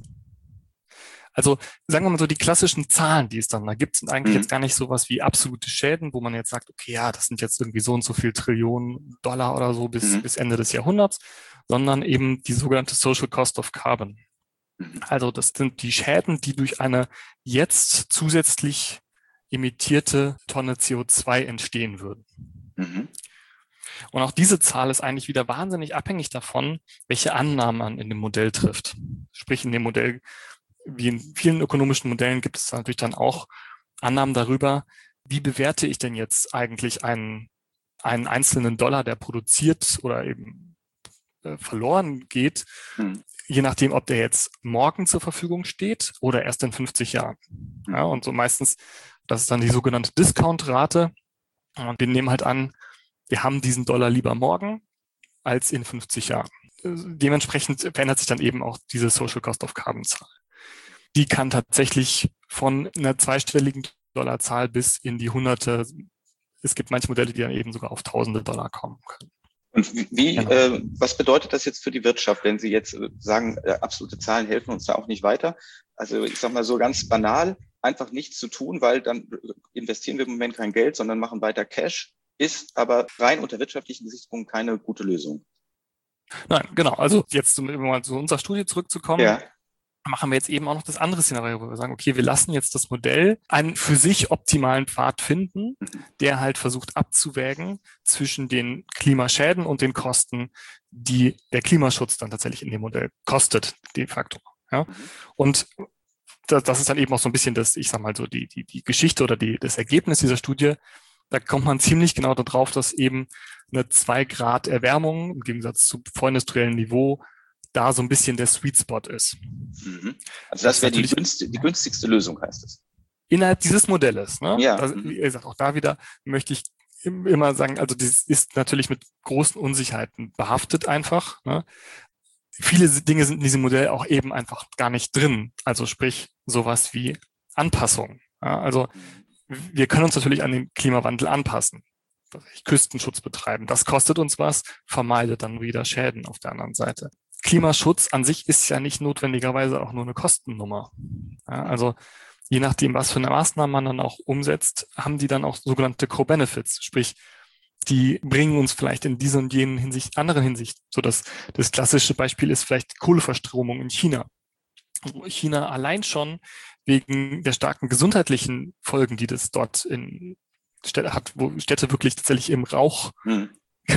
Also sagen wir mal so, die klassischen Zahlen, die es dann da gibt, sind eigentlich mhm. jetzt gar nicht sowas wie absolute Schäden, wo man jetzt sagt, okay, ja, das sind jetzt irgendwie so und so viel Trillionen Dollar oder so bis, mhm. bis Ende des Jahrhunderts, sondern eben die sogenannte Social Cost of Carbon. Mhm. Also das sind die Schäden, die durch eine jetzt zusätzlich emittierte Tonne C O zwei entstehen würden. Mhm. Und auch diese Zahl ist eigentlich wieder wahnsinnig abhängig davon, welche Annahmen man in dem Modell trifft. Sprich, in dem Modell, wie in vielen ökonomischen Modellen, gibt es natürlich dann auch Annahmen darüber, wie bewerte ich denn jetzt eigentlich einen, einen einzelnen Dollar, der produziert oder eben äh, verloren geht, mhm. je nachdem, ob der jetzt morgen zur Verfügung steht oder erst in fünfzig Jahren. Ja, und so meistens, das ist dann die sogenannte Discount-Rate. Und wir nehmen halt an, wir haben diesen Dollar lieber morgen als in fünfzig Jahren. Dementsprechend verändert sich dann eben auch diese Social Cost of Carbon-Zahl. Die kann tatsächlich von einer zweistelligen Dollarzahl bis in die Hunderte, es gibt manche Modelle, die dann eben sogar auf Tausende Dollar kommen können. Und wie, genau. äh, was bedeutet das jetzt für die Wirtschaft, wenn Sie jetzt sagen, äh, absolute Zahlen helfen uns da auch nicht weiter? Also ich sage mal so ganz banal, einfach nichts zu tun, weil dann investieren wir im Moment kein Geld, sondern machen weiter Cash, ist aber rein unter wirtschaftlichen Gesichtspunkten keine gute Lösung. Nein, genau. Also jetzt, um mal zu unserer Studie zurückzukommen, ja. machen wir jetzt eben auch noch das andere Szenario, wo wir sagen, okay, wir lassen jetzt das Modell einen für sich optimalen Pfad finden, der halt versucht abzuwägen zwischen den Klimaschäden und den Kosten, die der Klimaschutz dann tatsächlich in dem Modell kostet, de facto. Ja? Und das, das ist dann eben auch so ein bisschen das, ich sag mal so, die, die, die Geschichte oder die, das Ergebnis dieser Studie. Da kommt man ziemlich genau darauf, dass eben eine zwei Grad Erwärmung im Gegensatz zu vorindustriellem Niveau da so ein bisschen der Sweet Spot ist. Mhm. Also das wäre die, günst, die günstigste Lösung, heißt es. Innerhalb dieses Modells. Ne? Ja. Das, wie gesagt, auch da wieder möchte ich immer sagen, also das ist natürlich mit großen Unsicherheiten behaftet einfach. Ne? Viele Dinge sind in diesem Modell auch eben einfach gar nicht drin. Also sprich sowas wie Anpassung. Ja? Also wir können uns natürlich an den Klimawandel anpassen, Küstenschutz betreiben. Das kostet uns was, vermeidet dann wieder Schäden auf der anderen Seite. Klimaschutz an sich ist ja nicht notwendigerweise auch nur eine Kostennummer. Ja, also je nachdem, was für eine Maßnahme man dann auch umsetzt, haben die dann auch sogenannte Co-Benefits, sprich, die bringen uns vielleicht in dieser und jenen Hinsicht, anderen Hinsicht. So das, das klassische Beispiel ist vielleicht Kohleverstromung in China. China allein schon wegen der starken gesundheitlichen Folgen, die das dort in Städte hat, wo Städte wirklich tatsächlich im Rauch mhm.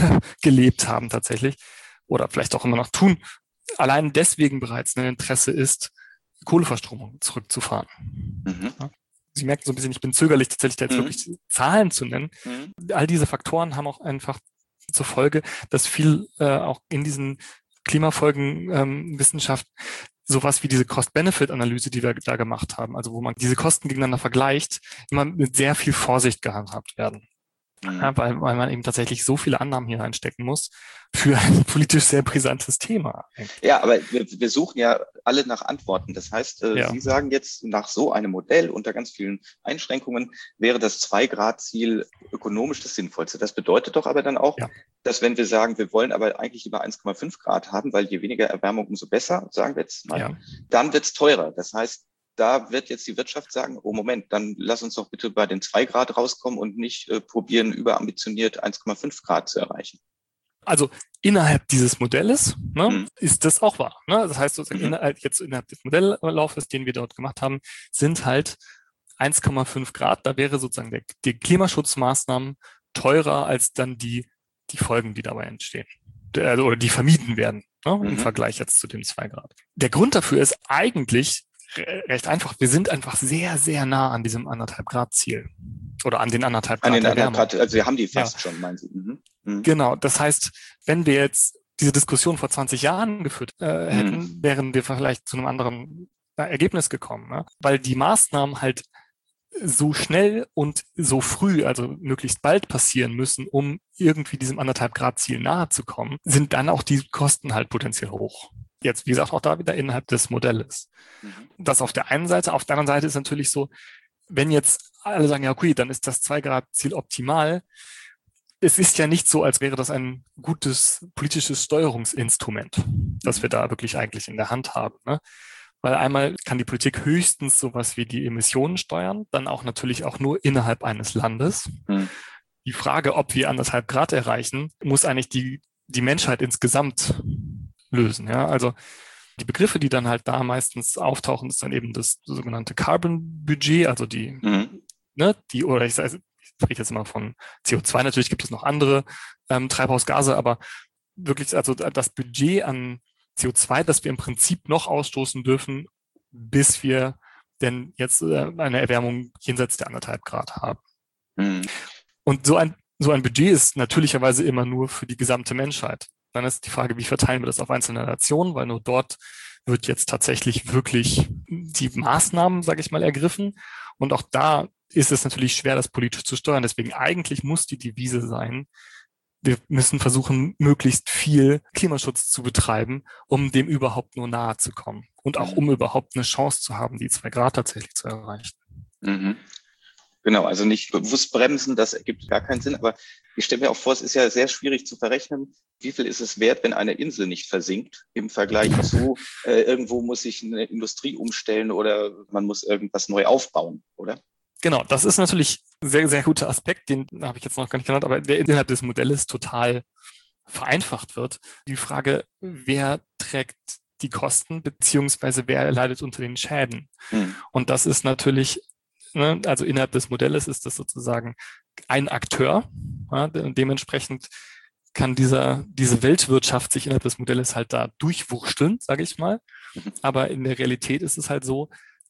gelebt haben tatsächlich oder vielleicht auch immer noch tun, allein deswegen bereits ein Interesse ist, Kohleverstromung zurückzufahren. Mhm. Ja. Sie merken so ein bisschen, ich bin zögerlich, tatsächlich da jetzt mhm. wirklich Zahlen zu nennen. Mhm. All diese Faktoren haben auch einfach zur Folge, dass viel äh, auch in diesen Klimafolgen ähm, Wissenschaft sowas wie diese Cost-Benefit-Analyse, die wir da gemacht haben, also wo man diese Kosten gegeneinander vergleicht, immer mit sehr viel Vorsicht gehandhabt werden. Mhm. Ja, weil, weil man eben tatsächlich so viele Annahmen hier reinstecken muss für ein politisch sehr brisantes Thema. Ja, aber wir, wir suchen ja alle nach Antworten. Das heißt, äh, ja. Sie sagen jetzt, nach so einem Modell unter ganz vielen Einschränkungen wäre das Zwei-Grad-Ziel ökonomisch das Sinnvollste. Das bedeutet doch aber dann auch, ja. dass wenn wir sagen, wir wollen aber eigentlich lieber eins Komma fünf Grad haben, weil je weniger Erwärmung, umso besser, sagen wir jetzt mal, ja. dann wird es teurer. Das heißt, da wird jetzt die Wirtschaft sagen, oh Moment, dann lass uns doch bitte bei den zwei Grad rauskommen und nicht äh, probieren, überambitioniert eins Komma fünf Grad zu erreichen. Also innerhalb dieses Modells ne, mhm. ist das auch wahr. Ne? Das heißt, sozusagen mhm. innerhalb, jetzt innerhalb des Modelllaufes, den wir dort gemacht haben, sind halt eins Komma fünf Grad. Da wäre sozusagen der, die Klimaschutzmaßnahmen teurer als dann die, die Folgen, die dabei entstehen. Der, oder die vermieden werden ne, mhm. im Vergleich jetzt zu den zwei Grad. Der Grund dafür ist eigentlich recht einfach. Wir sind einfach sehr, sehr nah an diesem anderthalb Grad Ziel. Oder an den anderthalb Grad. An den anderthalb Grad, also wir haben die fast ja. schon, meinen Sie. Mhm. Mhm. Genau, das heißt, wenn wir jetzt diese Diskussion vor zwanzig Jahren geführt äh, hätten, mhm. wären wir vielleicht zu einem anderen äh, Ergebnis gekommen. Ne? Weil die Maßnahmen halt so schnell und so früh, also möglichst bald passieren müssen, um irgendwie diesem anderthalb Grad Ziel nahe zu kommen, sind dann auch die Kosten halt potenziell hoch. Jetzt, wie gesagt, auch da wieder innerhalb des Modells. Mhm. Das auf der einen Seite. Auf der anderen Seite ist natürlich so, wenn jetzt alle sagen, ja, okay, dann ist das zwei Grad Ziel optimal. Es ist ja nicht so, als wäre das ein gutes politisches Steuerungsinstrument, das wir da wirklich eigentlich in der Hand haben. Ne? Weil einmal kann die Politik höchstens sowas wie die Emissionen steuern, dann auch natürlich auch nur innerhalb eines Landes. Mhm. Die Frage, ob wir anderthalb Grad erreichen, muss eigentlich die, die Menschheit insgesamt lösen. Ja, also die Begriffe, die dann halt da meistens auftauchen, ist dann eben das sogenannte Carbon-Budget, also die, mhm. ne, die, oder ich sage, ich spreche jetzt mal von C O zwei, natürlich gibt es noch andere ähm, Treibhausgase, aber wirklich, also das Budget an C O zwei, das wir im Prinzip noch ausstoßen dürfen, bis wir denn jetzt äh, eine Erwärmung jenseits der anderthalb Grad haben. Mhm. Und so ein, so ein Budget ist natürlicherweise immer nur für die gesamte Menschheit. Dann ist die Frage, wie verteilen wir das auf einzelne Nationen, weil nur dort wird jetzt tatsächlich wirklich die Maßnahmen, sage ich mal, ergriffen. Und auch da ist es natürlich schwer, das politisch zu steuern. Deswegen eigentlich muss die Devise sein, wir müssen versuchen, möglichst viel Klimaschutz zu betreiben, um dem überhaupt nur nahe zu kommen. Und auch um überhaupt eine Chance zu haben, die zwei Grad tatsächlich zu erreichen. Mhm. Genau, also nicht bewusst bremsen, das ergibt gar keinen Sinn. Aber ich stelle mir auch vor, es ist ja sehr schwierig zu verrechnen, wie viel ist es wert, wenn eine Insel nicht versinkt im Vergleich zu, äh, irgendwo muss sich eine Industrie umstellen oder man muss irgendwas neu aufbauen, oder? Genau, das ist natürlich ein sehr, sehr guter Aspekt, den habe ich jetzt noch gar nicht genannt, aber der innerhalb des Modells total vereinfacht wird. Die Frage, wer trägt die Kosten, beziehungsweise wer leidet unter den Schäden? Hm. Und das ist natürlich, ne, also innerhalb des Modells ist das sozusagen ein Akteur. Ja, dementsprechend kann dieser, diese Weltwirtschaft sich innerhalb des Modells halt da durchwursteln, sage ich mal. Aber in der Realität ist es halt so,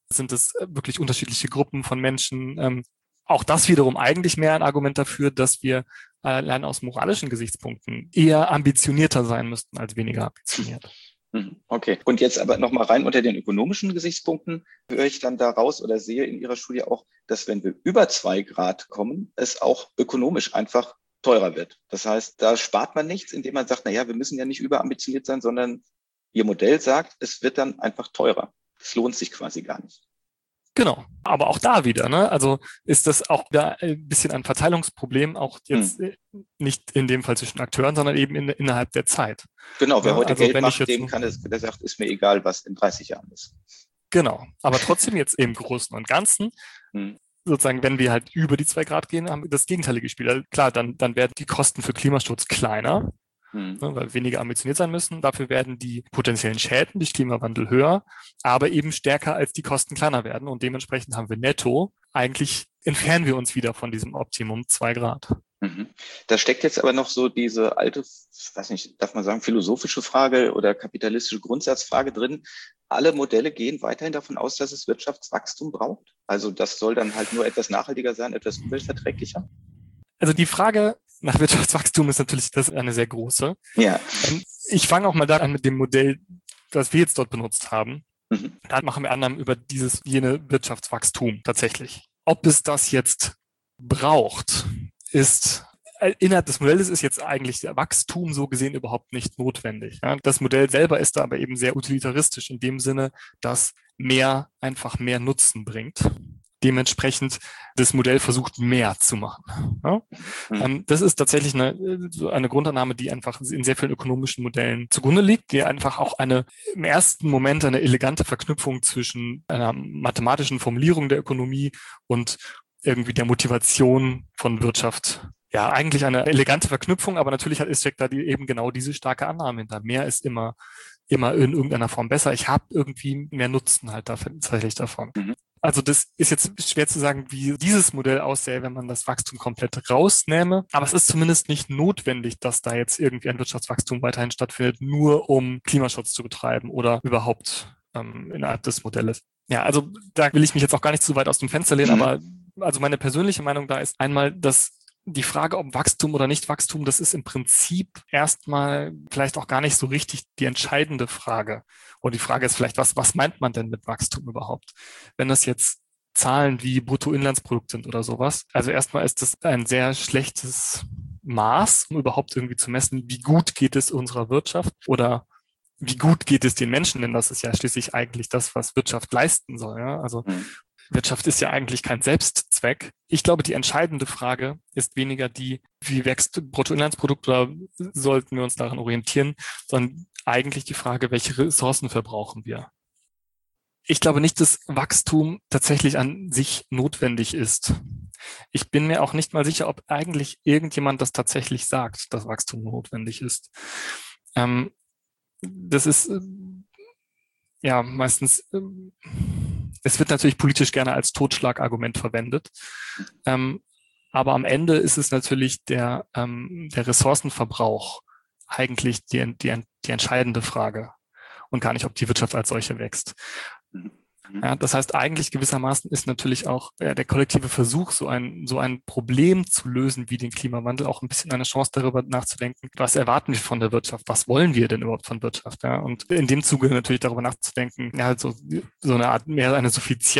Sind es wirklich unterschiedliche Gruppen von Menschen? Ähm, auch das wiederum eigentlich mehr ein Argument dafür, dass wir allein aus moralischen Gesichtspunkten eher ambitionierter sein müssten als weniger ambitioniert. Okay. Und jetzt aber nochmal rein unter den ökonomischen Gesichtspunkten höre ich dann daraus oder sehe in Ihrer Studie auch, dass wenn wir über zwei Grad kommen, es auch ökonomisch einfach teurer wird. Das heißt, da spart man nichts, indem man sagt, na ja, wir müssen ja nicht überambitioniert sein, sondern Ihr Modell sagt, es wird dann einfach teurer. Es lohnt sich quasi gar nicht. Genau, aber auch da wieder, ne? Also ist das auch wieder ein bisschen ein Verteilungsproblem, auch jetzt hm. nicht in dem Fall zwischen Akteuren, sondern eben in, innerhalb der Zeit. Genau, wer ja, heute also Geld wenn macht, ich dem kann es, der sagt, ist mir egal, was in dreißig Jahren ist. Genau, aber trotzdem jetzt im Großen und Ganzen, hm. sozusagen, wenn wir halt über die zwei Grad gehen, haben wir das gegenteilige Spiel. Also klar, dann, dann werden die Kosten für Klimaschutz kleiner, Hm. weil wir weniger ambitioniert sein müssen. Dafür werden die potenziellen Schäden durch Klimawandel höher, aber eben stärker als die Kosten kleiner werden. Und dementsprechend haben wir netto, eigentlich entfernen wir uns wieder von diesem Optimum zwei Grad. Mhm. Da steckt jetzt aber noch so diese alte, ich weiß nicht, darf man sagen, philosophische Frage oder kapitalistische Grundsatzfrage drin. Alle Modelle gehen weiterhin davon aus, dass es Wirtschaftswachstum braucht. Also das soll dann halt nur etwas nachhaltiger sein, etwas umweltverträglicher. Also die Frage nach Wirtschaftswachstum ist natürlich das eine sehr große. Ja. Ich fange auch mal da an mit dem Modell, das wir jetzt dort benutzt haben. Mhm. Dann machen wir Annahmen über dieses jene Wirtschaftswachstum tatsächlich. Ob es das jetzt braucht, ist innerhalb des Modells ist jetzt eigentlich der Wachstum so gesehen überhaupt nicht notwendig. Das Modell selber ist da aber eben sehr utilitaristisch in dem Sinne, dass mehr einfach mehr Nutzen bringt. Dementsprechend das Modell versucht, mehr zu machen. Ja? Mhm. Das ist tatsächlich eine, so eine Grundannahme, die einfach in sehr vielen ökonomischen Modellen zugrunde liegt, die einfach auch eine im ersten Moment eine elegante Verknüpfung zwischen einer mathematischen Formulierung der Ökonomie und irgendwie der Motivation von Wirtschaft. Ja, eigentlich eine elegante Verknüpfung, aber natürlich ist steckt da die, eben genau diese starke Annahme hinter. Mehr ist immer, immer in irgendeiner Form besser. Ich habe irgendwie mehr Nutzen halt tatsächlich davon. Mhm. Also das ist jetzt schwer zu sagen, wie dieses Modell aussähe, wenn man das Wachstum komplett rausnähme. Aber es ist zumindest nicht notwendig, dass da jetzt irgendwie ein Wirtschaftswachstum weiterhin stattfindet, nur um Klimaschutz zu betreiben oder überhaupt ähm, innerhalb des Modells. Ja, also da will ich mich jetzt auch gar nicht zu weit aus dem Fenster lehnen, mhm. aber also meine persönliche Meinung da ist einmal, dass die Frage, ob Wachstum oder nicht Wachstum, das ist im Prinzip erstmal vielleicht auch gar nicht so richtig die entscheidende Frage. Und die Frage ist vielleicht, was, was meint man denn mit Wachstum überhaupt? Wenn das jetzt Zahlen wie Bruttoinlandsprodukt sind oder sowas. Also erstmal ist das ein sehr schlechtes Maß, um überhaupt irgendwie zu messen, wie gut geht es unserer Wirtschaft oder wie gut geht es den Menschen, denn das ist ja schließlich eigentlich das, was Wirtschaft leisten soll. Ja? Also mhm. Wirtschaft ist ja eigentlich kein Selbstzweck. Ich glaube, die entscheidende Frage ist weniger die, wie wächst Bruttoinlandsprodukt oder sollten wir uns daran orientieren, sondern eigentlich die Frage, welche Ressourcen verbrauchen wir. Ich glaube nicht, dass Wachstum tatsächlich an sich notwendig ist. Ich bin mir auch nicht mal sicher, ob eigentlich irgendjemand das tatsächlich sagt, dass Wachstum notwendig ist. Ähm, das ist äh, ja meistens... Äh, Es wird natürlich politisch gerne als Totschlagargument verwendet. Ähm, aber am Ende ist es natürlich der, ähm, der Ressourcenverbrauch eigentlich die, die, die entscheidende Frage und gar nicht, ob die Wirtschaft als solche wächst. Ja, das heißt, eigentlich gewissermaßen ist natürlich auch ja, der kollektive Versuch, so ein, so ein Problem zu lösen wie den Klimawandel, auch ein bisschen eine Chance darüber nachzudenken, was erwarten wir von der Wirtschaft, was wollen wir denn überhaupt von Wirtschaft? Ja? Und in dem Zuge natürlich darüber nachzudenken, ja, halt so, so eine Art mehr eine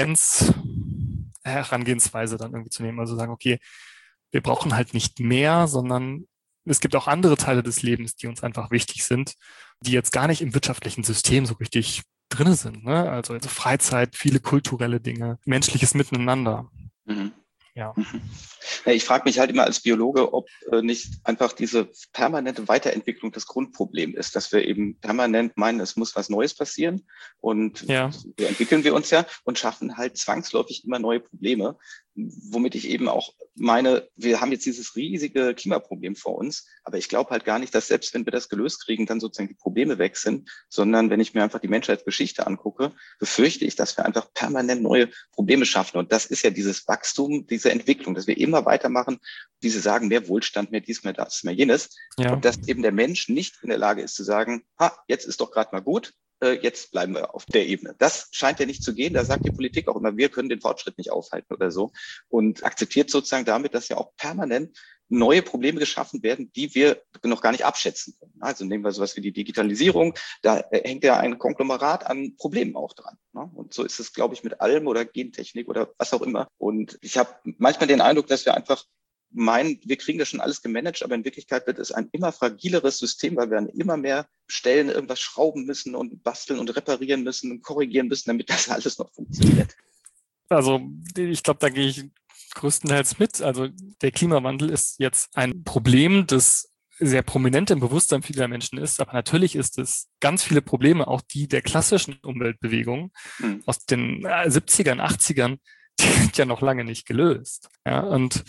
Suffizienz-Herangehensweise dann irgendwie zu nehmen. Also sagen, okay, wir brauchen halt nicht mehr, sondern es gibt auch andere Teile des Lebens, die uns einfach wichtig sind, die jetzt gar nicht im wirtschaftlichen System so richtig drin sind, ne? Also, also Freizeit, viele kulturelle Dinge, menschliches Miteinander. Mhm. Ja. Ich frage mich halt immer als Biologe, ob äh, nicht einfach diese permanente Weiterentwicklung das Grundproblem ist, dass wir eben permanent meinen, es muss was Neues passieren und ja. so entwickeln wir uns ja und schaffen halt zwangsläufig immer neue Probleme, womit ich eben auch meine, wir haben jetzt dieses riesige Klimaproblem vor uns, aber ich glaube halt gar nicht, dass selbst wenn wir das gelöst kriegen, dann sozusagen die Probleme weg sind, sondern wenn ich mir einfach die Menschheitsgeschichte angucke, befürchte ich, dass wir einfach permanent neue Probleme schaffen. Und das ist ja dieses Wachstum, diese Entwicklung, dass wir immer weitermachen, wie Sie sagen, mehr Wohlstand, mehr dies, mehr das, mehr jenes. Ja. Und dass eben der Mensch nicht in der Lage ist zu sagen, ha, jetzt ist doch gerade mal gut, jetzt bleiben wir auf der Ebene. Das scheint ja nicht zu gehen. Da sagt die Politik auch immer, wir können den Fortschritt nicht aufhalten oder so und akzeptiert sozusagen damit, dass ja auch permanent neue Probleme geschaffen werden, die wir noch gar nicht abschätzen können. Also nehmen wir sowas wie die Digitalisierung, da hängt ja ein Konglomerat an Problemen auch dran. Und so ist es, glaube ich, mit allem oder Gentechnik oder was auch immer. Und ich habe manchmal den Eindruck, dass wir einfach meinen, wir kriegen das schon alles gemanagt, aber in Wirklichkeit wird es ein immer fragileres System, weil wir an immer mehr Stellen irgendwas schrauben müssen und basteln und reparieren müssen und korrigieren müssen, damit das alles noch funktioniert. Also ich glaube, da gehe ich größtenteils mit. Also der Klimawandel ist jetzt ein Problem, das sehr prominent im Bewusstsein vieler Menschen ist, aber natürlich ist es ganz viele Probleme, auch die der klassischen Umweltbewegung hm. aus den siebzigern, achtzigern, die sind ja noch lange nicht gelöst. Ja, und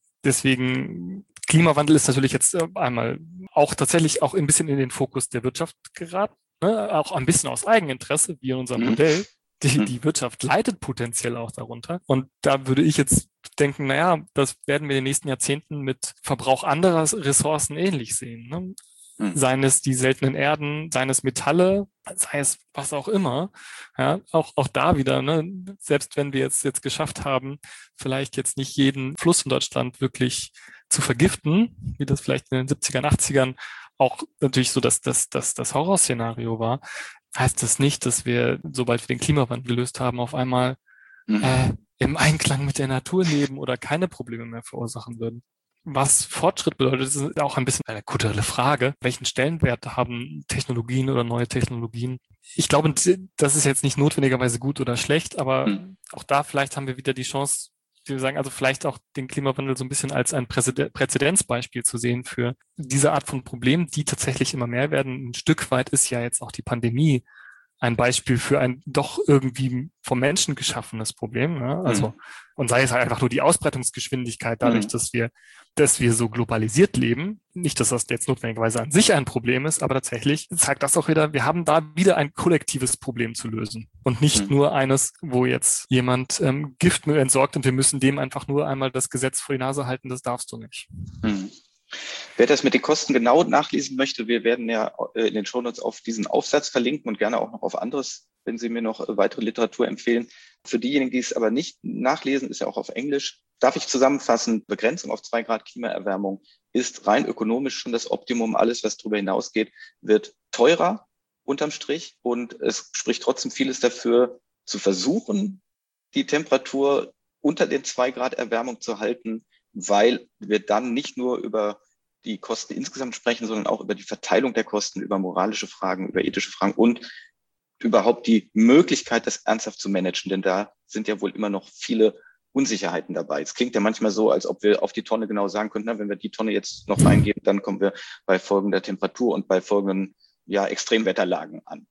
deswegen, Klimawandel ist natürlich jetzt einmal auch tatsächlich auch ein bisschen in den Fokus der Wirtschaft geraten, ne? Auch ein bisschen aus Eigeninteresse, wie in unserem Modell. Die, die Wirtschaft leidet potenziell auch darunter. Und da würde ich jetzt denken, naja, das werden wir in den nächsten Jahrzehnten mit Verbrauch anderer Ressourcen ähnlich sehen. Ne? Mhm. Seien es die seltenen Erden, seien es Metalle, sei es was auch immer. Ja, auch, auch da wieder, ne? Selbst wenn wir jetzt, jetzt geschafft haben, vielleicht jetzt nicht jeden Fluss in Deutschland wirklich zu vergiften, wie das vielleicht in den siebzigern, achtzigern auch natürlich so das, das, das, das Horrorszenario war, heißt das nicht, dass wir, sobald wir den Klimawandel gelöst haben, auf einmal mhm. äh, im Einklang mit der Natur leben oder keine Probleme mehr verursachen würden. Was Fortschritt bedeutet, ist auch ein bisschen eine kulturelle Frage. Welchen Stellenwert haben Technologien oder neue Technologien? Ich glaube, das ist jetzt nicht notwendigerweise gut oder schlecht, aber mhm. auch da vielleicht haben wir wieder die Chance, wir sagen, also vielleicht auch den Klimawandel so ein bisschen als ein Präzedenzbeispiel zu sehen für diese Art von Problemen, die tatsächlich immer mehr werden. Ein Stück weit ist ja jetzt auch die Pandemie ein Beispiel für ein doch irgendwie vom Menschen geschaffenes Problem. Ja? Also, mhm. und sei es halt einfach nur die Ausbreitungsgeschwindigkeit dadurch, mhm. dass wir, dass wir so globalisiert leben. Nicht, dass das jetzt notwendigerweise an sich ein Problem ist, aber tatsächlich zeigt das auch wieder, wir haben da wieder ein kollektives Problem zu lösen und nicht mhm. nur eines, wo jetzt jemand ähm, Giftmüll entsorgt und wir müssen dem einfach nur einmal das Gesetz vor die Nase halten, das darfst du nicht. Mhm. Wer das mit den Kosten genau nachlesen möchte, wir werden ja in den Shownotes auf diesen Aufsatz verlinken und gerne auch noch auf anderes, wenn Sie mir noch weitere Literatur empfehlen. Für diejenigen, die es aber nicht nachlesen, ist ja auch auf Englisch. Darf ich zusammenfassen, Begrenzung auf zwei Grad Klimaerwärmung ist rein ökonomisch schon das Optimum. Alles, was darüber hinausgeht, wird teurer unterm Strich. Und es spricht trotzdem vieles dafür, zu versuchen, die Temperatur unter den zwei Grad Erwärmung zu halten, weil wir dann nicht nur über die Kosten insgesamt sprechen, sondern auch über die Verteilung der Kosten, über moralische Fragen, über ethische Fragen und überhaupt die Möglichkeit, das ernsthaft zu managen. Denn da sind ja wohl immer noch viele Unsicherheiten dabei. Es klingt ja manchmal so, als ob wir auf die Tonne genau sagen könnten, na, wenn wir die Tonne jetzt noch reingeben, dann kommen wir bei folgender Temperatur und bei folgenden ja, Extremwetterlagen an.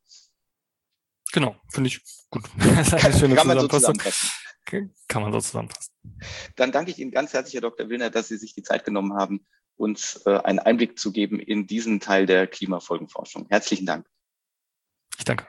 Genau, finde ich gut. Das ist eine schöne Kann man so zusammenfassen. Kann man so zusammenfassen. Dann danke ich Ihnen ganz herzlich, Herr Doktor Willner, dass Sie sich die Zeit genommen haben, uns äh, einen Einblick zu geben in diesen Teil der Klimafolgenforschung. Herzlichen Dank. Ich danke.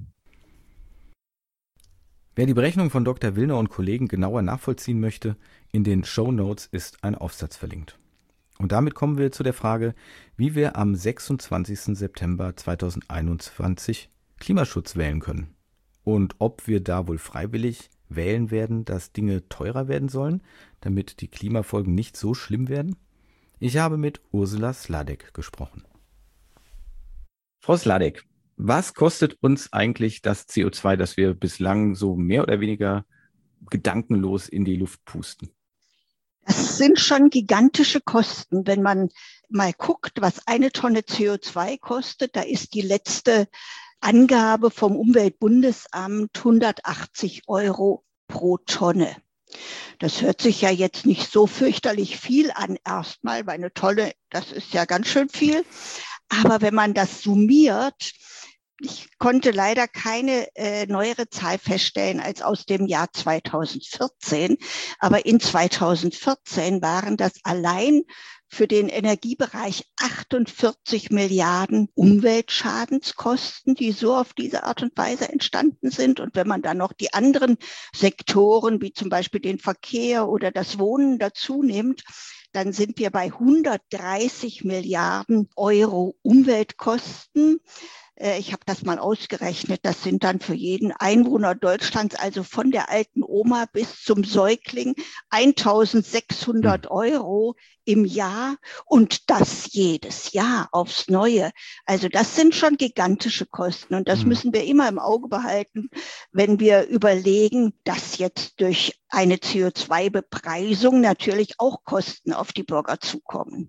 Wer die Berechnung von Doktor Willner und Kollegen genauer nachvollziehen möchte, in den Shownotes ist ein Aufsatz verlinkt. Und damit kommen wir zu der Frage, wie wir am sechsundzwanzigsten September zweitausendeinundzwanzig Klimaschutz wählen können. Und ob wir da wohl freiwillig wählen werden, dass Dinge teurer werden sollen, damit die Klimafolgen nicht so schlimm werden? Ich habe mit Ursula Sladek gesprochen. Frau Sladek, was kostet uns eigentlich das C O zwei, das wir bislang so mehr oder weniger gedankenlos in die Luft pusten? Das sind schon gigantische Kosten. Wenn man mal guckt, was eine Tonne C O zwei kostet, da ist die letzte Angabe vom Umweltbundesamt hundertachtzig Euro pro Tonne. Das hört sich ja jetzt nicht so fürchterlich viel an erstmal, weil eine Tonne, das ist ja ganz schön viel. Aber wenn man das summiert, ich konnte leider keine äh, neuere Zahl feststellen als aus dem Jahr zweitausendvierzehn, aber in zweitausendvierzehn waren das allein für den Energiebereich achtundvierzig Milliarden Umweltschadenskosten, die so auf diese Art und Weise entstanden sind. Und wenn man dann noch die anderen Sektoren, wie zum Beispiel den Verkehr oder das Wohnen dazu nimmt, dann sind wir bei hundertdreißig Milliarden Euro Umweltkosten. Ich habe das mal ausgerechnet. Das sind dann für jeden Einwohner Deutschlands, also von der alten Oma bis zum Säugling, eintausendsechshundert Euro im Jahr und das jedes Jahr aufs Neue. Also das sind schon gigantische Kosten und das mhm. müssen wir immer im Auge behalten, wenn wir überlegen, dass jetzt durch eine C O zwei Bepreisung natürlich auch Kosten auf die Bürger zukommen.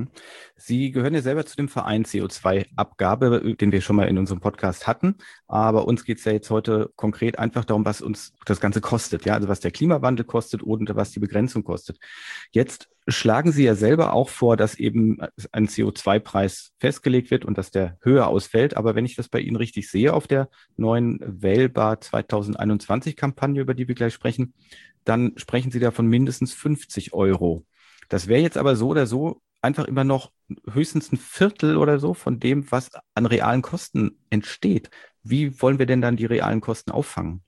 Sie gehören ja selber zu dem Verein C O zwei Abgabe, den wir schon mal in unserem Podcast hatten. Aber uns geht es ja jetzt heute konkret einfach darum, was uns das Ganze kostet. Ja, also was der Klimawandel kostet und was die Begrenzung kostet. Jetzt schlagen Sie ja selber auch vor, dass eben ein C O zwei Preis festgelegt wird und dass der höher ausfällt. Aber wenn ich das bei Ihnen richtig sehe, auf der neuen Wählbar zwanzig einundzwanzig Kampagne, über die wir gleich sprechen, dann sprechen Sie da von mindestens fünfzig Euro. Das wäre jetzt aber so oder so einfach immer noch höchstens ein Viertel oder so von dem, was an realen Kosten entsteht. Wie wollen wir denn dann die realen Kosten auffangen?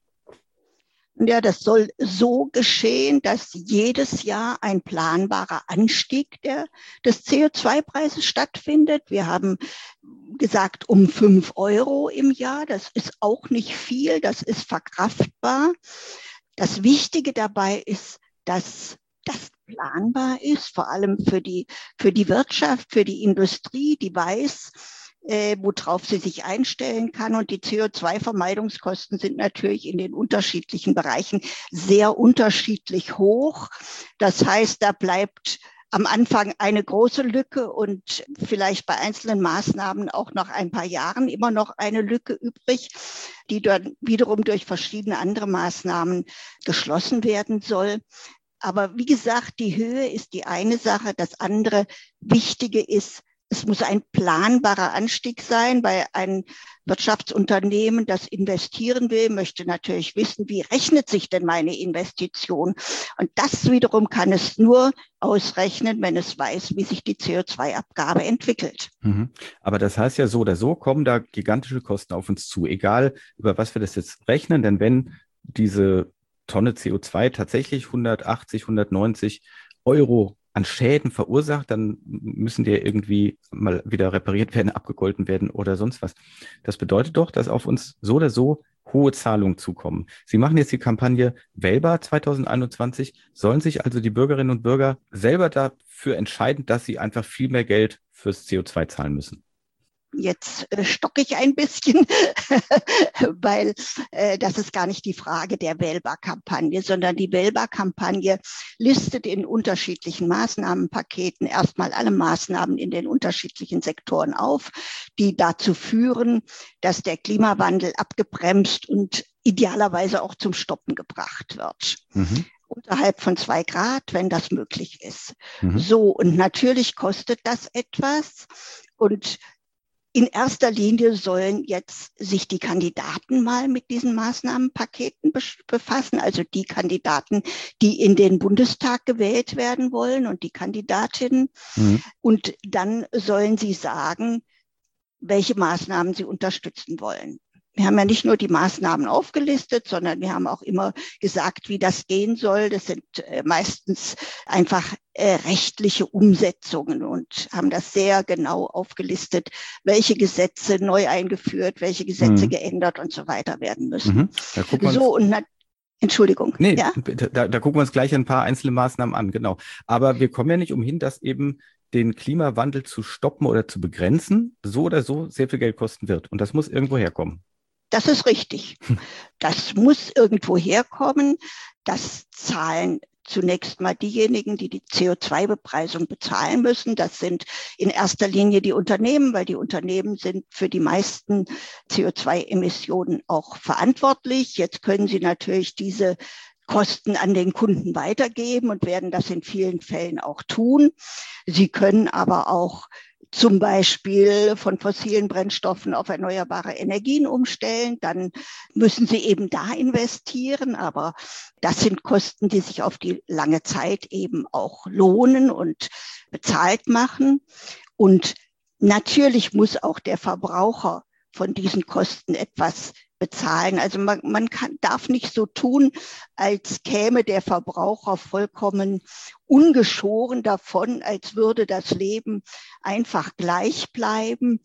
Ja, das soll so geschehen, dass jedes Jahr ein planbarer Anstieg der, des C O zwei Preises stattfindet. Wir haben gesagt, um fünf Euro im Jahr. Das ist auch nicht viel, das ist verkraftbar. Das Wichtige dabei ist, dass das planbar ist, vor allem für die, für die Wirtschaft, für die Industrie, die weiß, äh, worauf sie sich einstellen kann. Und die C O zwei Vermeidungskosten sind natürlich in den unterschiedlichen Bereichen sehr unterschiedlich hoch. Das heißt, da bleibt am Anfang eine große Lücke und vielleicht bei einzelnen Maßnahmen auch nach ein paar Jahren immer noch eine Lücke übrig, die dann wiederum durch verschiedene andere Maßnahmen geschlossen werden soll. Aber wie gesagt, die Höhe ist die eine Sache. Das andere Wichtige ist, es muss ein planbarer Anstieg sein, weil ein Wirtschaftsunternehmen, das investieren will, möchte natürlich wissen, wie rechnet sich denn meine Investition? Und das wiederum kann es nur ausrechnen, wenn es weiß, wie sich die C O zwei Abgabe entwickelt. Mhm. Aber das heißt ja so oder so, kommen da gigantische Kosten auf uns zu, egal über was wir das jetzt rechnen, denn wenn diese Tonne C O zwei tatsächlich hundertachtzig, hundertneunzig Euro an Schäden verursacht, dann müssen die irgendwie mal wieder repariert werden, abgegolten werden oder sonst was. Das bedeutet doch, dass auf uns so oder so hohe Zahlungen zukommen. Sie machen jetzt die Kampagne Wählbar zwanzig einundzwanzig, sollen sich also die Bürgerinnen und Bürger selber dafür entscheiden, dass sie einfach viel mehr Geld fürs C O zwei zahlen müssen. Jetzt äh, stocke ich ein bisschen, weil äh, das ist gar nicht die Frage der Wählbar-Kampagne, sondern die Wählbar-Kampagne listet in unterschiedlichen Maßnahmenpaketen erstmal alle Maßnahmen in den unterschiedlichen Sektoren auf, die dazu führen, dass der Klimawandel abgebremst und idealerweise auch zum Stoppen gebracht wird. Mhm. Unterhalb von zwei Grad, wenn das möglich ist. Mhm. So, und natürlich kostet das etwas und in erster Linie sollen jetzt sich die Kandidaten mal mit diesen Maßnahmenpaketen befassen, also die Kandidaten, die in den Bundestag gewählt werden wollen und die Kandidatinnen. Mhm. Und dann sollen sie sagen, welche Maßnahmen sie unterstützen wollen. Wir haben ja nicht nur die Maßnahmen aufgelistet, sondern wir haben auch immer gesagt, wie das gehen soll. Das sind äh, meistens einfach äh, rechtliche Umsetzungen und haben das sehr genau aufgelistet, welche Gesetze neu eingeführt, welche Gesetze mhm. geändert und so weiter werden müssen. Mhm. Da gucken wir so, und na, Entschuldigung. Nee, ja? da, da gucken wir uns gleich ein paar einzelne Maßnahmen an, genau. Aber wir kommen ja nicht umhin, dass eben den Klimawandel zu stoppen oder zu begrenzen, so oder so sehr viel Geld kosten wird. Und das muss irgendwo herkommen. Das ist richtig. Das muss irgendwo herkommen. Das zahlen zunächst mal diejenigen, die die C O zwei Bepreisung bezahlen müssen. Das sind in erster Linie die Unternehmen, weil die Unternehmen sind für die meisten C O zwei Emissionen auch verantwortlich. Jetzt können sie natürlich diese Kosten an den Kunden weitergeben und werden das in vielen Fällen auch tun. Sie können aber auch zum Beispiel von fossilen Brennstoffen auf erneuerbare Energien umstellen, dann müssen sie eben da investieren. Aber das sind Kosten, die sich auf die lange Zeit eben auch lohnen und bezahlt machen. Und natürlich muss auch der Verbraucher von diesen Kosten etwas bezahlen. Also man, man kann, darf nicht so tun, als käme der Verbraucher vollkommen ungeschoren davon, als würde das Leben einfach gleich bleiben.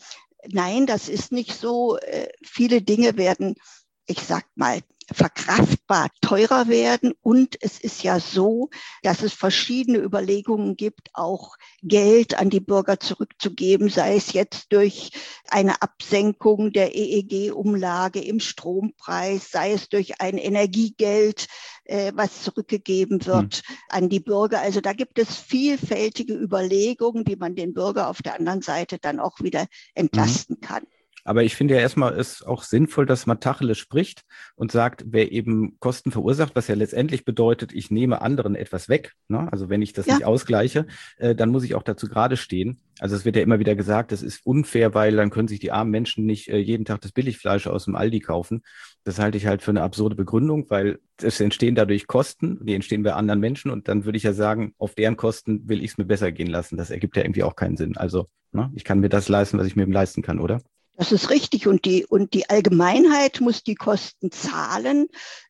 Nein, das ist nicht so. Äh, viele Dinge werden, ich sag mal, verkraftbar teurer werden. Und es ist ja so, dass es verschiedene Überlegungen gibt, auch Geld an die Bürger zurückzugeben, sei es jetzt durch eine Absenkung der E E G-Umlage im Strompreis, sei es durch ein Energiegeld, äh, was zurückgegeben wird hm. an die Bürger. Also da gibt es vielfältige Überlegungen, wie man den Bürger auf der anderen Seite dann auch wieder entlasten hm. kann. Aber ich finde ja erstmal ist auch sinnvoll, dass man Tacheles spricht und sagt, wer eben Kosten verursacht, was ja letztendlich bedeutet, ich nehme anderen etwas weg. Ne? Also wenn ich das ja. nicht ausgleiche, äh, dann muss ich auch dazu gerade stehen. Also es wird ja immer wieder gesagt, das ist unfair, weil dann können sich die armen Menschen nicht äh, jeden Tag das Billigfleisch aus dem Aldi kaufen. Das halte ich halt für eine absurde Begründung, weil es entstehen dadurch Kosten, die entstehen bei anderen Menschen und dann würde ich ja sagen, auf deren Kosten will ich es mir besser gehen lassen. Das ergibt ja irgendwie auch keinen Sinn. Also ne? Ich kann mir das leisten, was ich mir leisten kann, oder? Das ist richtig. Und die, und die Allgemeinheit muss die Kosten zahlen.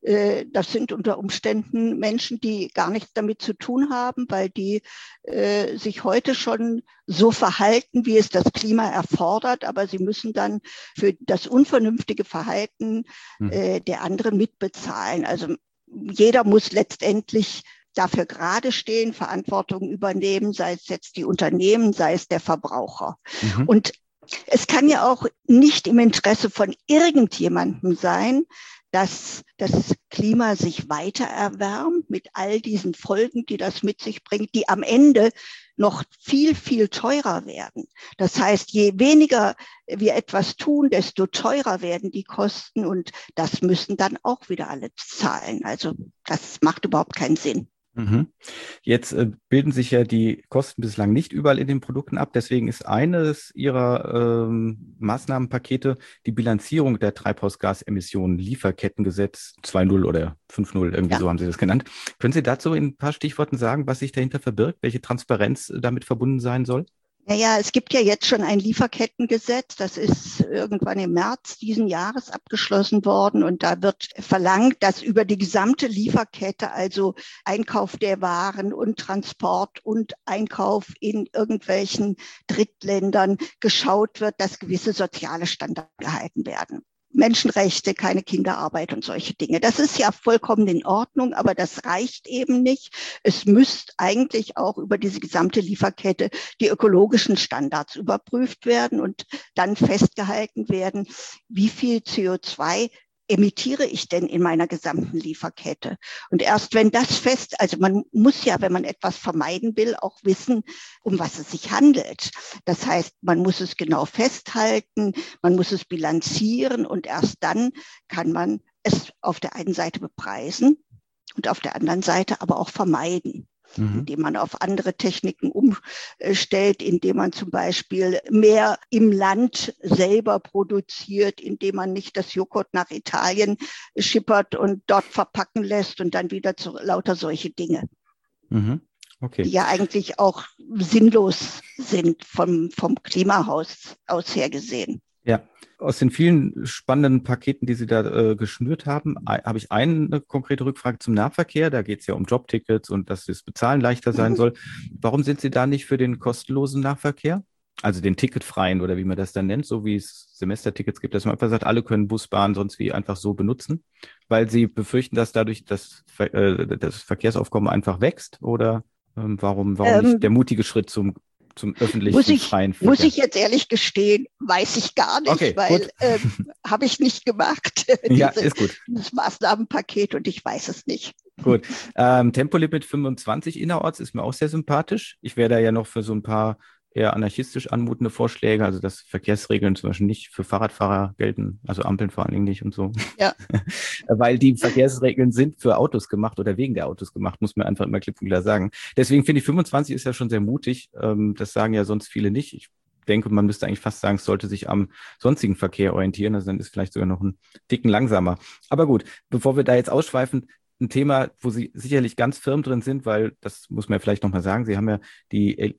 Das sind unter Umständen Menschen, die gar nichts damit zu tun haben, weil die äh, sich heute schon so verhalten, wie es das Klima erfordert. Aber sie müssen dann für das unvernünftige Verhalten äh, der anderen mitbezahlen. Also jeder muss letztendlich dafür gerade stehen, Verantwortung übernehmen, sei es jetzt die Unternehmen, sei es der Verbraucher. Mhm. Und es kann ja auch nicht im Interesse von irgendjemandem sein, dass das Klima sich weiter erwärmt mit all diesen Folgen, die das mit sich bringt, die am Ende noch viel, viel teurer werden. Das heißt, je weniger wir etwas tun, desto teurer werden die Kosten und das müssen dann auch wieder alle zahlen. Also das macht überhaupt keinen Sinn. Mhm. Jetzt äh, bilden sich ja die Kosten bislang nicht überall in den Produkten ab. Deswegen ist eines Ihrer ähm, Maßnahmenpakete die Bilanzierung der Treibhausgasemissionen, Lieferkettengesetz zwei Punkt null oder fünf Punkt null, irgendwie ja. so haben Sie das genannt. Können Sie dazu in ein paar Stichworten sagen, was sich dahinter verbirgt, welche Transparenz damit verbunden sein soll? Naja, es gibt ja jetzt schon ein Lieferkettengesetz, das ist irgendwann im März diesen Jahres abgeschlossen worden und da wird verlangt, dass über die gesamte Lieferkette, also Einkauf der Waren und Transport und Einkauf in irgendwelchen Drittländern geschaut wird, dass gewisse soziale Standards gehalten werden. Menschenrechte, keine Kinderarbeit und solche Dinge. Das ist ja vollkommen in Ordnung, aber das reicht eben nicht. Es müsste eigentlich auch über diese gesamte Lieferkette die ökologischen Standards überprüft werden und dann festgehalten werden, wie viel C O zwei emittiere ich denn in meiner gesamten Lieferkette? Und erst wenn das fest, also man muss ja, wenn man etwas vermeiden will, auch wissen, um was es sich handelt. Das heißt, man muss es genau festhalten, man muss es bilanzieren und erst dann kann man es auf der einen Seite bepreisen und auf der anderen Seite aber auch vermeiden. Mhm. Indem man auf andere Techniken umstellt, indem man zum Beispiel mehr im Land selber produziert, indem man nicht das Joghurt nach Italien schippert und dort verpacken lässt und dann wieder zu lauter solche Dinge, mhm. okay. die ja eigentlich auch sinnlos sind vom, vom Klimahaus aus her gesehen. Ja, aus den vielen spannenden Paketen, die Sie da äh, geschnürt haben, habe ich eine konkrete Rückfrage zum Nahverkehr. Da geht es ja um Jobtickets und dass das Bezahlen leichter sein mhm. soll. Warum sind Sie da nicht für den kostenlosen Nahverkehr? Also den ticketfreien oder wie man das dann nennt, so wie es Semestertickets gibt, dass man einfach sagt, alle können Bus, Bahn, sonst wie einfach so benutzen, weil Sie befürchten, dass dadurch das, äh, das Verkehrsaufkommen einfach wächst? Oder ähm, warum, warum ähm, nicht der mutige Schritt zum zum öffentlichen muss ich, freien Verkehr? Muss ich jetzt ehrlich gestehen, weiß ich gar nicht, okay, weil äh, habe ich nicht gemacht, diese, ja, ist gut. dieses Maßnahmenpaket und ich weiß es nicht. Gut, ähm, Tempolimit fünfundzwanzig innerorts ist mir auch sehr sympathisch. Ich wäre da ja noch für so ein paar eher anarchistisch anmutende Vorschläge, also dass Verkehrsregeln zum Beispiel nicht für Fahrradfahrer gelten, also Ampeln vor allen Dingen nicht und so. Ja. Weil die Verkehrsregeln sind für Autos gemacht oder wegen der Autos gemacht, muss man einfach immer klipp und klar sagen. Deswegen finde ich fünfundzwanzig ist ja schon sehr mutig. Das sagen ja sonst viele nicht. Ich denke, man müsste eigentlich fast sagen, es sollte sich am sonstigen Verkehr orientieren. Also dann ist vielleicht sogar noch ein Ticken langsamer. Aber gut, bevor wir da jetzt ausschweifen, ein Thema, wo Sie sicherlich ganz firm drin sind, weil, das muss man ja vielleicht nochmal sagen, Sie haben ja die Elekt-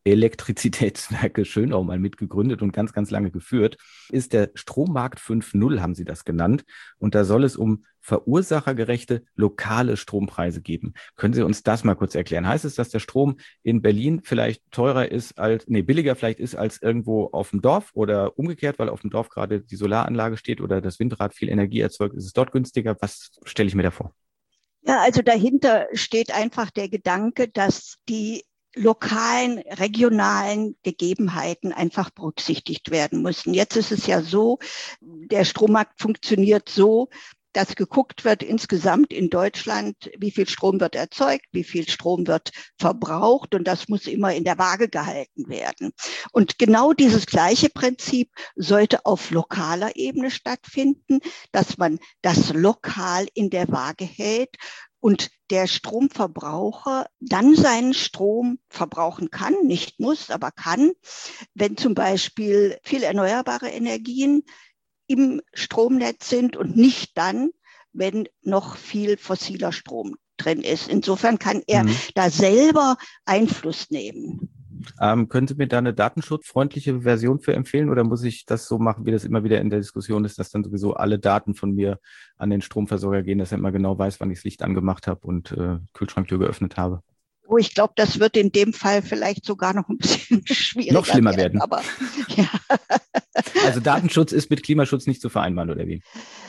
Elektrizitätswerke Schönau mal mitgegründet und ganz, ganz lange geführt, ist der Strommarkt fünf Punkt null, haben sie das genannt. Und da soll es um verursachergerechte lokale Strompreise geben. Können Sie uns das mal kurz erklären? Heißt es, dass der Strom in Berlin vielleicht teurer ist als, nee, billiger vielleicht ist als irgendwo auf dem Dorf oder umgekehrt, weil auf dem Dorf gerade die Solaranlage steht oder das Windrad viel Energie erzeugt, ist es dort günstiger? Was stelle ich mir da vor? Ja, also dahinter steht einfach der Gedanke, dass die lokalen, regionalen Gegebenheiten einfach berücksichtigt werden müssen. Jetzt ist es ja so, der Strommarkt funktioniert so, dass geguckt wird insgesamt in Deutschland, wie viel Strom wird erzeugt, wie viel Strom wird verbraucht, und das muss immer in der Waage gehalten werden. Und genau dieses gleiche Prinzip sollte auf lokaler Ebene stattfinden, dass man das lokal in der Waage hält und der Stromverbraucher dann seinen Strom verbrauchen kann, nicht muss, aber kann, wenn zum Beispiel viel erneuerbare Energien im Stromnetz sind und nicht dann, wenn noch viel fossiler Strom drin ist. Insofern kann er mhm. da selber Einfluss nehmen. Ähm, können Sie mir da eine datenschutzfreundliche Version für empfehlen oder muss ich das so machen, wie das immer wieder in der Diskussion ist, dass dann sowieso alle Daten von mir an den Stromversorger gehen, dass er immer genau weiß, wann ich das Licht angemacht habe und äh, Kühlschranktür geöffnet habe? Oh, ich glaube, das wird in dem Fall vielleicht sogar noch ein bisschen schwieriger Noch schlimmer werden. werden. Aber, ja. Also Datenschutz ist mit Klimaschutz nicht zu vereinbaren, oder wie?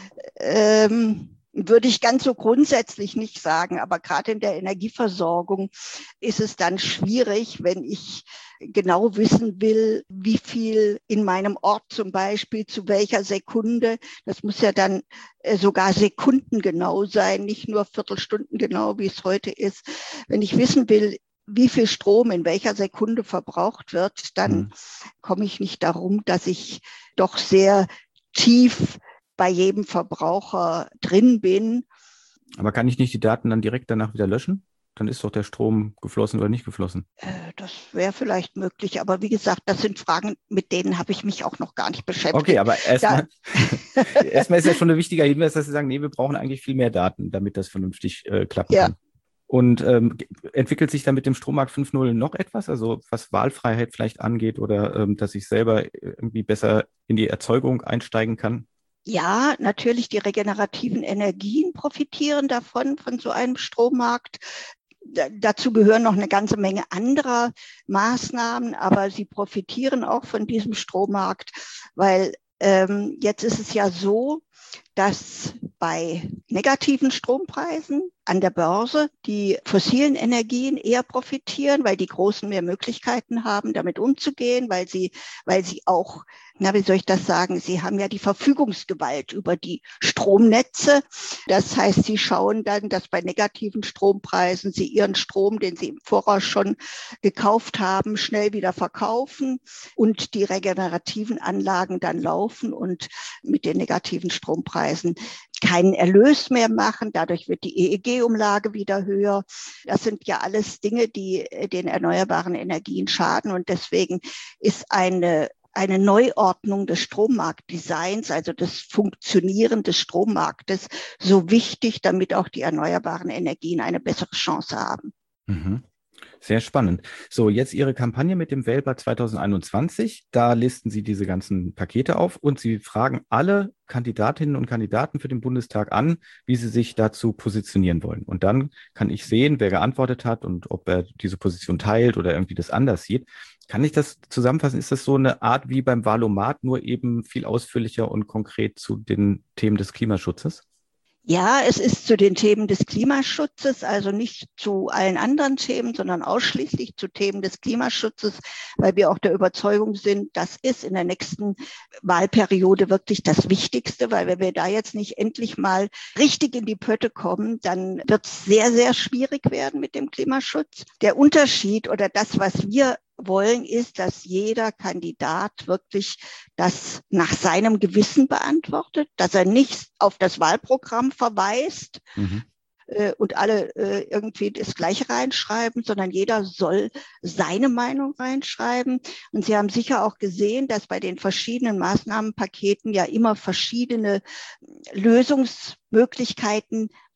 Ähm, würde ich ganz so grundsätzlich nicht sagen, aber gerade in der Energieversorgung ist es dann schwierig, wenn ich genau wissen will, wie viel in meinem Ort zum Beispiel zu welcher Sekunde. Das muss ja dann sogar sekundengenau sein, nicht nur Viertelstunden genau, wie es heute ist. Wenn ich wissen will, wie viel Strom in welcher Sekunde verbraucht wird, dann mhm. komme ich nicht darum, dass ich doch sehr tief bei jedem Verbraucher drin bin. Aber kann ich nicht die Daten dann direkt danach wieder löschen? Dann ist doch der Strom geflossen oder nicht geflossen. Äh, das wäre vielleicht möglich, aber wie gesagt, das sind Fragen, mit denen habe ich mich auch noch gar nicht beschäftigt. Okay, aber erstmal erstmal ist ja schon ein wichtiger Hinweis, dass Sie sagen, nee, wir brauchen eigentlich viel mehr Daten, damit das vernünftig äh, klappen ja. kann. Und ähm, entwickelt sich dann mit dem Strommarkt fünf Punkt null noch etwas, also was Wahlfreiheit vielleicht angeht oder ähm, dass ich selber irgendwie besser in die Erzeugung einsteigen kann? Ja, natürlich, die regenerativen Energien profitieren davon, von so einem Strommarkt. D- dazu gehören noch eine ganze Menge anderer Maßnahmen, aber sie profitieren auch von diesem Strommarkt, weil ähm, jetzt ist es ja so, dass bei negativen Strompreisen an der Börse die fossilen Energien eher profitieren, weil die Großen mehr Möglichkeiten haben, damit umzugehen, weil sie, weil sie auch, na, wie soll ich das sagen, sie haben ja die Verfügungsgewalt über die Stromnetze. Das heißt, sie schauen dann, dass bei negativen Strompreisen sie ihren Strom, den sie im Voraus schon gekauft haben, schnell wieder verkaufen und die regenerativen Anlagen dann laufen und mit den negativen Strompreisen keinen Erlös mehr machen. Dadurch wird die E E G-Umlage wieder höher. Das sind ja alles Dinge, die den erneuerbaren Energien schaden. Und deswegen ist eine, eine Neuordnung des Strommarktdesigns, also das Funktionieren des Strommarktes, so wichtig, damit auch die erneuerbaren Energien eine bessere Chance haben. Mhm. Sehr spannend. So, jetzt Ihre Kampagne mit dem Wählblatt zwanzig einundzwanzig. Da listen Sie diese ganzen Pakete auf und Sie fragen alle Kandidatinnen und Kandidaten für den Bundestag an, wie sie sich dazu positionieren wollen. Und dann kann ich sehen, wer geantwortet hat und ob er diese Position teilt oder irgendwie das anders sieht. Kann ich das zusammenfassen? Ist das so eine Art wie beim Wahlomat, nur eben viel ausführlicher und konkret zu den Themen des Klimaschutzes? Ja, es ist zu den Themen des Klimaschutzes, also nicht zu allen anderen Themen, sondern ausschließlich zu Themen des Klimaschutzes, weil wir auch der Überzeugung sind, das ist in der nächsten Wahlperiode wirklich das Wichtigste, weil wenn wir da jetzt nicht endlich mal richtig in die Pötte kommen, dann wird es sehr, sehr schwierig werden mit dem Klimaschutz. Der Unterschied oder das, was wir wollen, ist, dass jeder Kandidat wirklich das nach seinem Gewissen beantwortet, dass er nicht auf das Wahlprogramm verweist mhm. äh, und alle äh, irgendwie das Gleiche reinschreiben, sondern jeder soll seine Meinung reinschreiben. Und Sie haben sicher auch gesehen, dass bei den verschiedenen Maßnahmenpaketen ja immer verschiedene Lösungsmöglichkeiten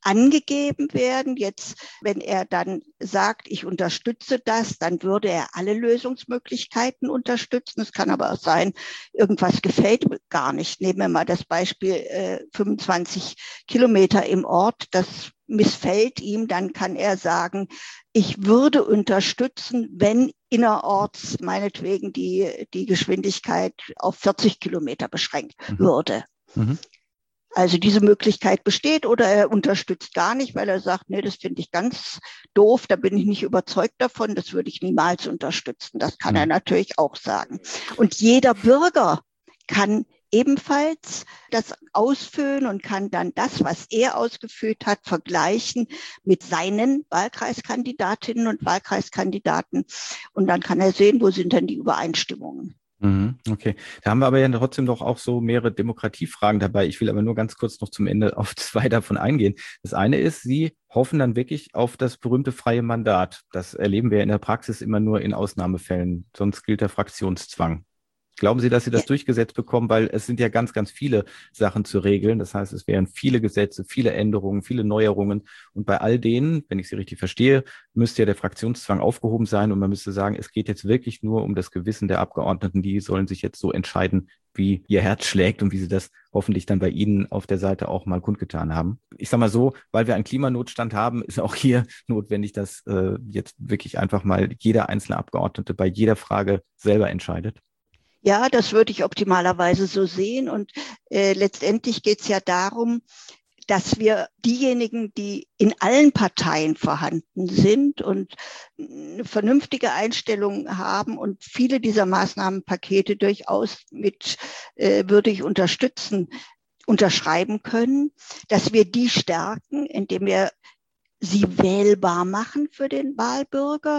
angegeben werden. Jetzt, wenn er dann sagt, ich unterstütze das, dann würde er alle Lösungsmöglichkeiten unterstützen. Es kann aber auch sein, irgendwas gefällt ihm gar nicht. Nehmen wir mal das Beispiel äh, fünfundzwanzig Kilometer im Ort. Das missfällt ihm, dann kann er sagen, ich würde unterstützen, wenn innerorts meinetwegen die, die Geschwindigkeit auf vierzig Kilometer beschränkt mhm. würde. Mhm. Also diese Möglichkeit besteht, oder er unterstützt gar nicht, weil er sagt, nee, das finde ich ganz doof, da bin ich nicht überzeugt davon, das würde ich niemals unterstützen. Das kann mhm. er natürlich auch sagen. Und jeder Bürger kann ebenfalls das ausfüllen und kann dann das, was er ausgefüllt hat, vergleichen mit seinen Wahlkreiskandidatinnen und Wahlkreiskandidaten. Und dann kann er sehen, wo sind denn die Übereinstimmungen. Okay, da haben wir aber ja trotzdem doch auch so mehrere Demokratiefragen dabei. Ich will aber nur ganz kurz noch zum Ende auf zwei davon eingehen. Das eine ist, Sie hoffen dann wirklich auf das berühmte freie Mandat. Das erleben wir in der Praxis immer nur in Ausnahmefällen. Sonst gilt der Fraktionszwang. Glauben Sie, dass Sie das ja. durchgesetzt bekommen? Weil es sind ja ganz, ganz viele Sachen zu regeln. Das heißt, es wären viele Gesetze, viele Änderungen, viele Neuerungen. Und bei all denen, wenn ich Sie richtig verstehe, müsste ja der Fraktionszwang aufgehoben sein. Und man müsste sagen, es geht jetzt wirklich nur um das Gewissen der Abgeordneten. Die sollen sich jetzt so entscheiden, wie ihr Herz schlägt und wie sie das hoffentlich dann bei Ihnen auf der Seite auch mal kundgetan haben. Ich sage mal so, weil wir einen Klimanotstand haben, ist auch hier notwendig, dass äh, jetzt wirklich einfach mal jeder einzelne Abgeordnete bei jeder Frage selber entscheidet. Ja, das würde ich optimalerweise so sehen. Und äh, letztendlich geht es ja darum, dass wir diejenigen, die in allen Parteien vorhanden sind und eine vernünftige Einstellung haben und viele dieser Maßnahmenpakete durchaus mit äh, würde ich unterstützen, unterschreiben können, dass wir die stärken, indem wir sie wählbar machen für den Wahlbürger.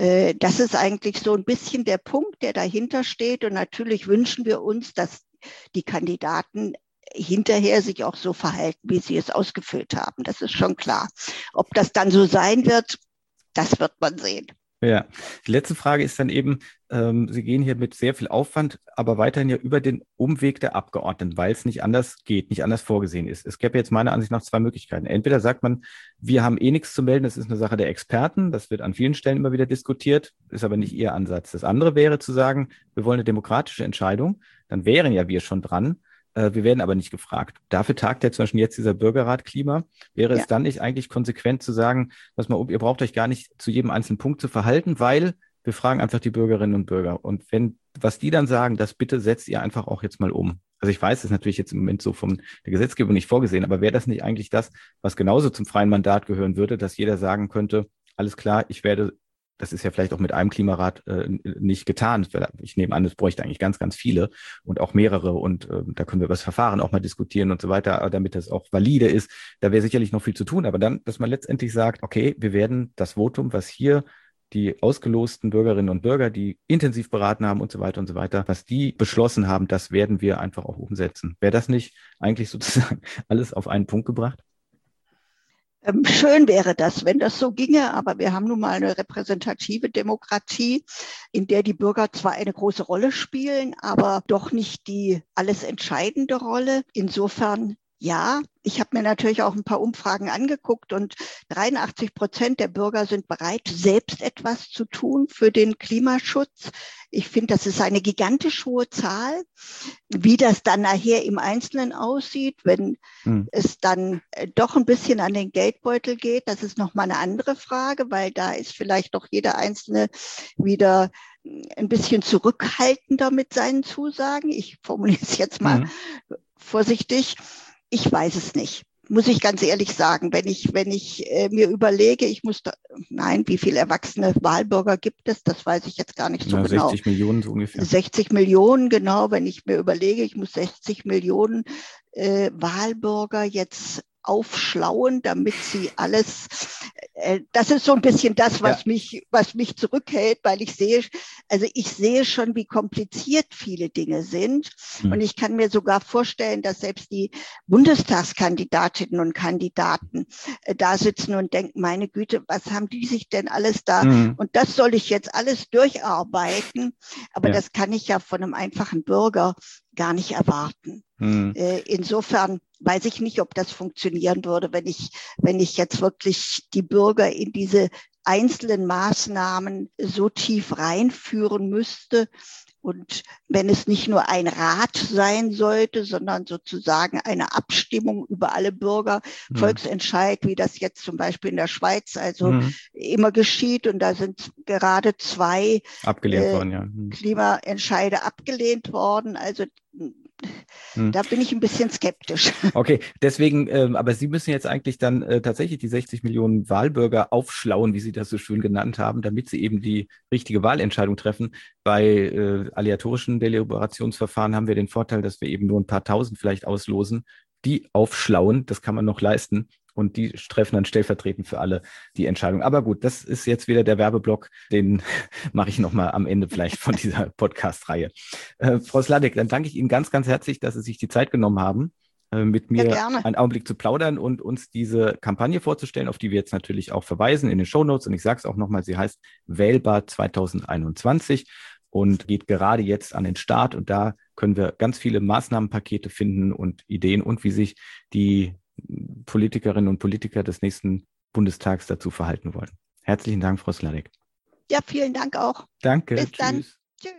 Das ist eigentlich so ein bisschen der Punkt, der dahinter steht. Und natürlich wünschen wir uns, dass die Kandidaten hinterher sich auch so verhalten, wie sie es ausgefüllt haben. Das ist schon klar. Ob das dann so sein wird, das wird man sehen. Ja, die letzte Frage ist dann eben, ähm, Sie gehen hier mit sehr viel Aufwand, aber weiterhin ja über den Umweg der Abgeordneten, weil es nicht anders geht, nicht anders vorgesehen ist. Es gäbe jetzt meiner Ansicht nach zwei Möglichkeiten. Entweder sagt man, wir haben eh nichts zu melden, das ist eine Sache der Experten, das wird an vielen Stellen immer wieder diskutiert, ist aber nicht Ihr Ansatz. Das andere wäre zu sagen, wir wollen eine demokratische Entscheidung, dann wären ja wir schon dran. Wir werden aber nicht gefragt. Dafür tagt ja zum Beispiel jetzt dieser Bürgerrat Klima. Wäre ja. es dann nicht eigentlich konsequent zu sagen, dass man, ihr braucht euch gar nicht zu jedem einzelnen Punkt zu verhalten, weil wir fragen einfach die Bürgerinnen und Bürger. Und wenn, was die dann sagen, das bitte setzt ihr einfach auch jetzt mal um. Also ich weiß, das ist natürlich jetzt im Moment so von der Gesetzgebung nicht vorgesehen, aber wäre das nicht eigentlich das, was genauso zum freien Mandat gehören würde, dass jeder sagen könnte, alles klar, ich werde, das ist ja vielleicht auch mit einem Klimarat äh, nicht getan. Ich nehme an, es bräuchte eigentlich ganz, ganz viele und auch mehrere. Und äh, da können wir über das Verfahren auch mal diskutieren und so weiter, damit das auch valide ist. Da wäre sicherlich noch viel zu tun. Aber dann, dass man letztendlich sagt, okay, wir werden das Votum, was hier die ausgelosten Bürgerinnen und Bürger, die intensiv beraten haben und so weiter und so weiter, was die beschlossen haben, das werden wir einfach auch umsetzen. Wäre das nicht eigentlich sozusagen alles auf einen Punkt gebracht? Schön wäre das, wenn das so ginge, aber wir haben nun mal eine repräsentative Demokratie, in der die Bürger zwar eine große Rolle spielen, aber doch nicht die alles entscheidende Rolle. Insofern ja, ich habe mir natürlich auch ein paar Umfragen angeguckt und dreiundachtzig Prozent der Bürger sind bereit, selbst etwas zu tun für den Klimaschutz. Ich finde, das ist eine gigantisch hohe Zahl. Wie das dann nachher im Einzelnen aussieht, wenn hm. es dann doch ein bisschen an den Geldbeutel geht, das ist nochmal eine andere Frage, weil da ist vielleicht doch jeder Einzelne wieder ein bisschen zurückhaltender mit seinen Zusagen. Ich formuliere es jetzt mal hm. vorsichtig. Ich weiß es nicht, muss ich ganz ehrlich sagen. Wenn ich, wenn ich äh, mir überlege, ich muss da, nein, wie viele erwachsene Wahlbürger gibt es? Das weiß ich jetzt gar nicht so ja, genau. sechzig Millionen so ungefähr. sechzig Millionen, genau. Wenn ich mir überlege, ich muss sechzig Millionen äh, Wahlbürger jetzt aufschlauen, damit sie alles, äh, das ist so ein bisschen das, was ja. mich, was mich zurückhält, weil ich sehe, also ich sehe schon, wie kompliziert viele Dinge sind. Mhm. Und ich kann mir sogar vorstellen, dass selbst die Bundestagskandidatinnen und Kandidaten äh, da sitzen und denken, meine Güte, was haben die sich denn alles da? Mhm. Und das soll ich jetzt alles durcharbeiten. Aber ja. das kann ich ja von einem einfachen Bürger gar nicht erwarten. Hm. Insofern weiß ich nicht, ob das funktionieren würde, wenn ich, wenn ich jetzt wirklich die Bürger in diese einzelnen Maßnahmen so tief reinführen müsste. Und wenn es nicht nur ein Rat sein sollte, sondern sozusagen eine Abstimmung über alle Bürger, mhm. Volksentscheid, wie das jetzt zum Beispiel in der Schweiz also mhm. immer geschieht. Und da sind gerade zwei abgelehnt äh, worden, ja. Mhm. Klimaentscheide abgelehnt worden. Also Hm. Da bin ich ein bisschen skeptisch. Okay, deswegen, ähm, aber Sie müssen jetzt eigentlich dann äh, tatsächlich die sechzig Millionen Wahlbürger aufschlauen, wie Sie das so schön genannt haben, damit sie eben die richtige Wahlentscheidung treffen. Bei äh, aleatorischen Deliberationsverfahren haben wir den Vorteil, dass wir eben nur ein paar Tausend vielleicht auslosen. Die aufschlauen, das kann man noch leisten. Und die treffen dann stellvertretend für alle die Entscheidung. Aber gut, das ist jetzt wieder der Werbeblock, den mache ich nochmal am Ende vielleicht von dieser Podcast-Reihe. Äh, Frau Sladek, dann danke ich Ihnen ganz, ganz herzlich, dass Sie sich die Zeit genommen haben, äh, mit mir ja, einen Augenblick zu plaudern und uns diese Kampagne vorzustellen, auf die wir jetzt natürlich auch verweisen in den Shownotes. Und ich sage es auch nochmal, sie heißt Wählbar zwanzig einundzwanzig und geht gerade jetzt an den Start. Und da können wir ganz viele Maßnahmenpakete finden und Ideen und wie sich die Politikerinnen und Politiker des nächsten Bundestags dazu verhalten wollen. Herzlichen Dank, Frau Sladek. Ja, vielen Dank auch. Danke. Bis tschüss. Dann. Tschüss.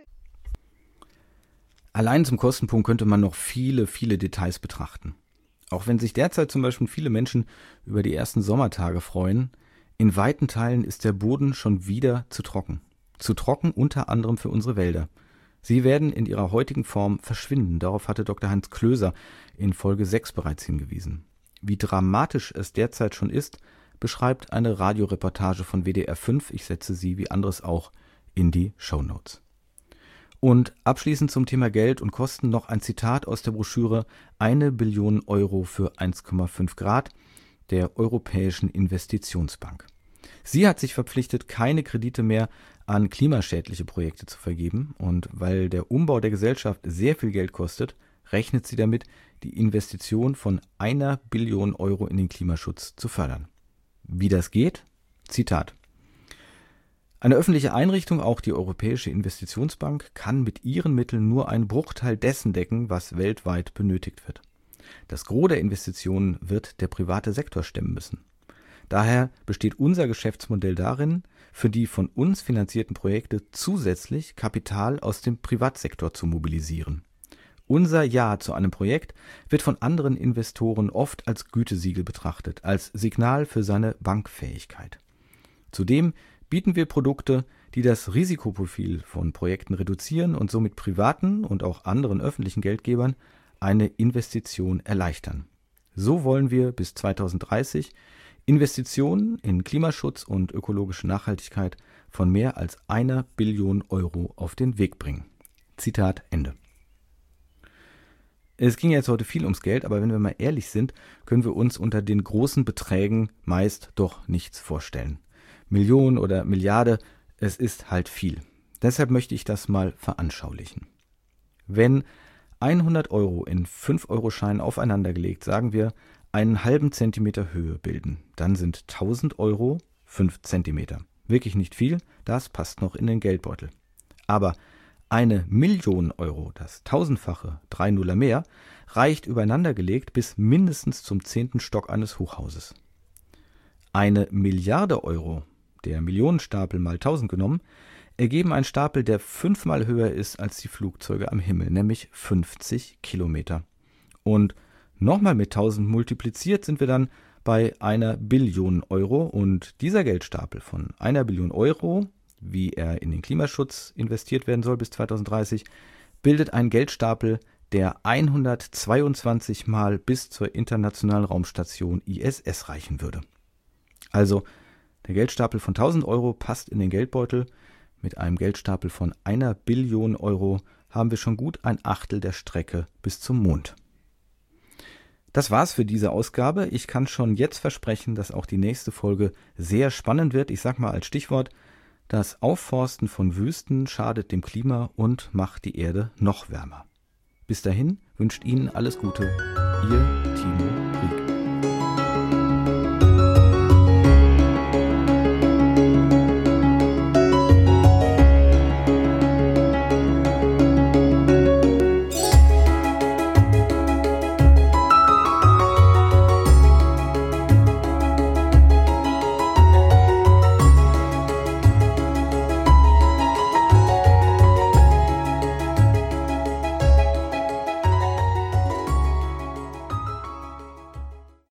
Allein zum Kostenpunkt könnte man noch viele, viele Details betrachten. Auch wenn sich derzeit zum Beispiel viele Menschen über die ersten Sommertage freuen, in weiten Teilen ist der Boden schon wieder zu trocken. Zu trocken unter anderem für unsere Wälder. Sie werden in ihrer heutigen Form verschwinden. Darauf hatte Doktor Heinz Klöser in Folge sechs bereits hingewiesen. Wie dramatisch es derzeit schon ist, beschreibt eine Radioreportage von W D R fünf. Ich setze sie wie anderes auch in die Shownotes. Und abschließend zum Thema Geld und Kosten noch ein Zitat aus der Broschüre Eine Billion Euro für eins Komma fünf Grad der Europäischen Investitionsbank. Sie hat sich verpflichtet, keine Kredite mehr an klimaschädliche Projekte zu vergeben. Und weil der Umbau der Gesellschaft sehr viel Geld kostet, rechnet sie damit, die Investition von einer Billion Euro in den Klimaschutz zu fördern. Wie das geht? Zitat. Eine öffentliche Einrichtung, auch die Europäische Investitionsbank, kann mit ihren Mitteln nur einen Bruchteil dessen decken, was weltweit benötigt wird. Das Gros der Investitionen wird der private Sektor stemmen müssen. Daher besteht unser Geschäftsmodell darin, für die von uns finanzierten Projekte zusätzlich Kapital aus dem Privatsektor zu mobilisieren. Unser Ja zu einem Projekt wird von anderen Investoren oft als Gütesiegel betrachtet, als Signal für seine Bankfähigkeit. Zudem bieten wir Produkte, die das Risikoprofil von Projekten reduzieren und somit privaten und auch anderen öffentlichen Geldgebern eine Investition erleichtern. So wollen wir bis zweitausenddreißig Investitionen in Klimaschutz und ökologische Nachhaltigkeit von mehr als einer Billion Euro auf den Weg bringen. Zitat Ende. Es ging jetzt heute viel ums Geld, aber wenn wir mal ehrlich sind, können wir uns unter den großen Beträgen meist doch nichts vorstellen. Millionen oder Milliarde, es ist halt viel. Deshalb möchte ich das mal veranschaulichen. Wenn hundert Euro in fünf Euro Scheinen aufeinandergelegt, sagen wir, einen halben Zentimeter Höhe bilden, dann sind tausend Euro fünf Zentimeter. Wirklich nicht viel, das passt noch in den Geldbeutel. Aber eine Million Euro, das tausendfache, drei Nuller mehr, reicht übereinandergelegt bis mindestens zum zehnten Stock eines Hochhauses. Eine Milliarde Euro, der Millionenstapel mal tausend genommen, ergeben einen Stapel, der fünfmal höher ist als die Flugzeuge am Himmel, nämlich fünfzig Kilometer. Und nochmal mit tausend multipliziert sind wir dann bei einer Billion Euro und dieser Geldstapel von einer Billion Euro, wie er in den Klimaschutz investiert werden soll bis zweitausenddreißig, bildet einen Geldstapel, der hundertzweiundzwanzig Mal bis zur internationalen Raumstation I S S reichen würde. Also der Geldstapel von tausend Euro passt in den Geldbeutel. Mit einem Geldstapel von einer Billion Euro haben wir schon gut ein Achtel der Strecke bis zum Mond. Das war's für diese Ausgabe. Ich kann schon jetzt versprechen, dass auch die nächste Folge sehr spannend wird. Ich sag mal als Stichwort: Das Aufforsten von Wüsten schadet dem Klima und macht die Erde noch wärmer. Bis dahin wünscht Ihnen alles Gute, Ihr Timo Rieck.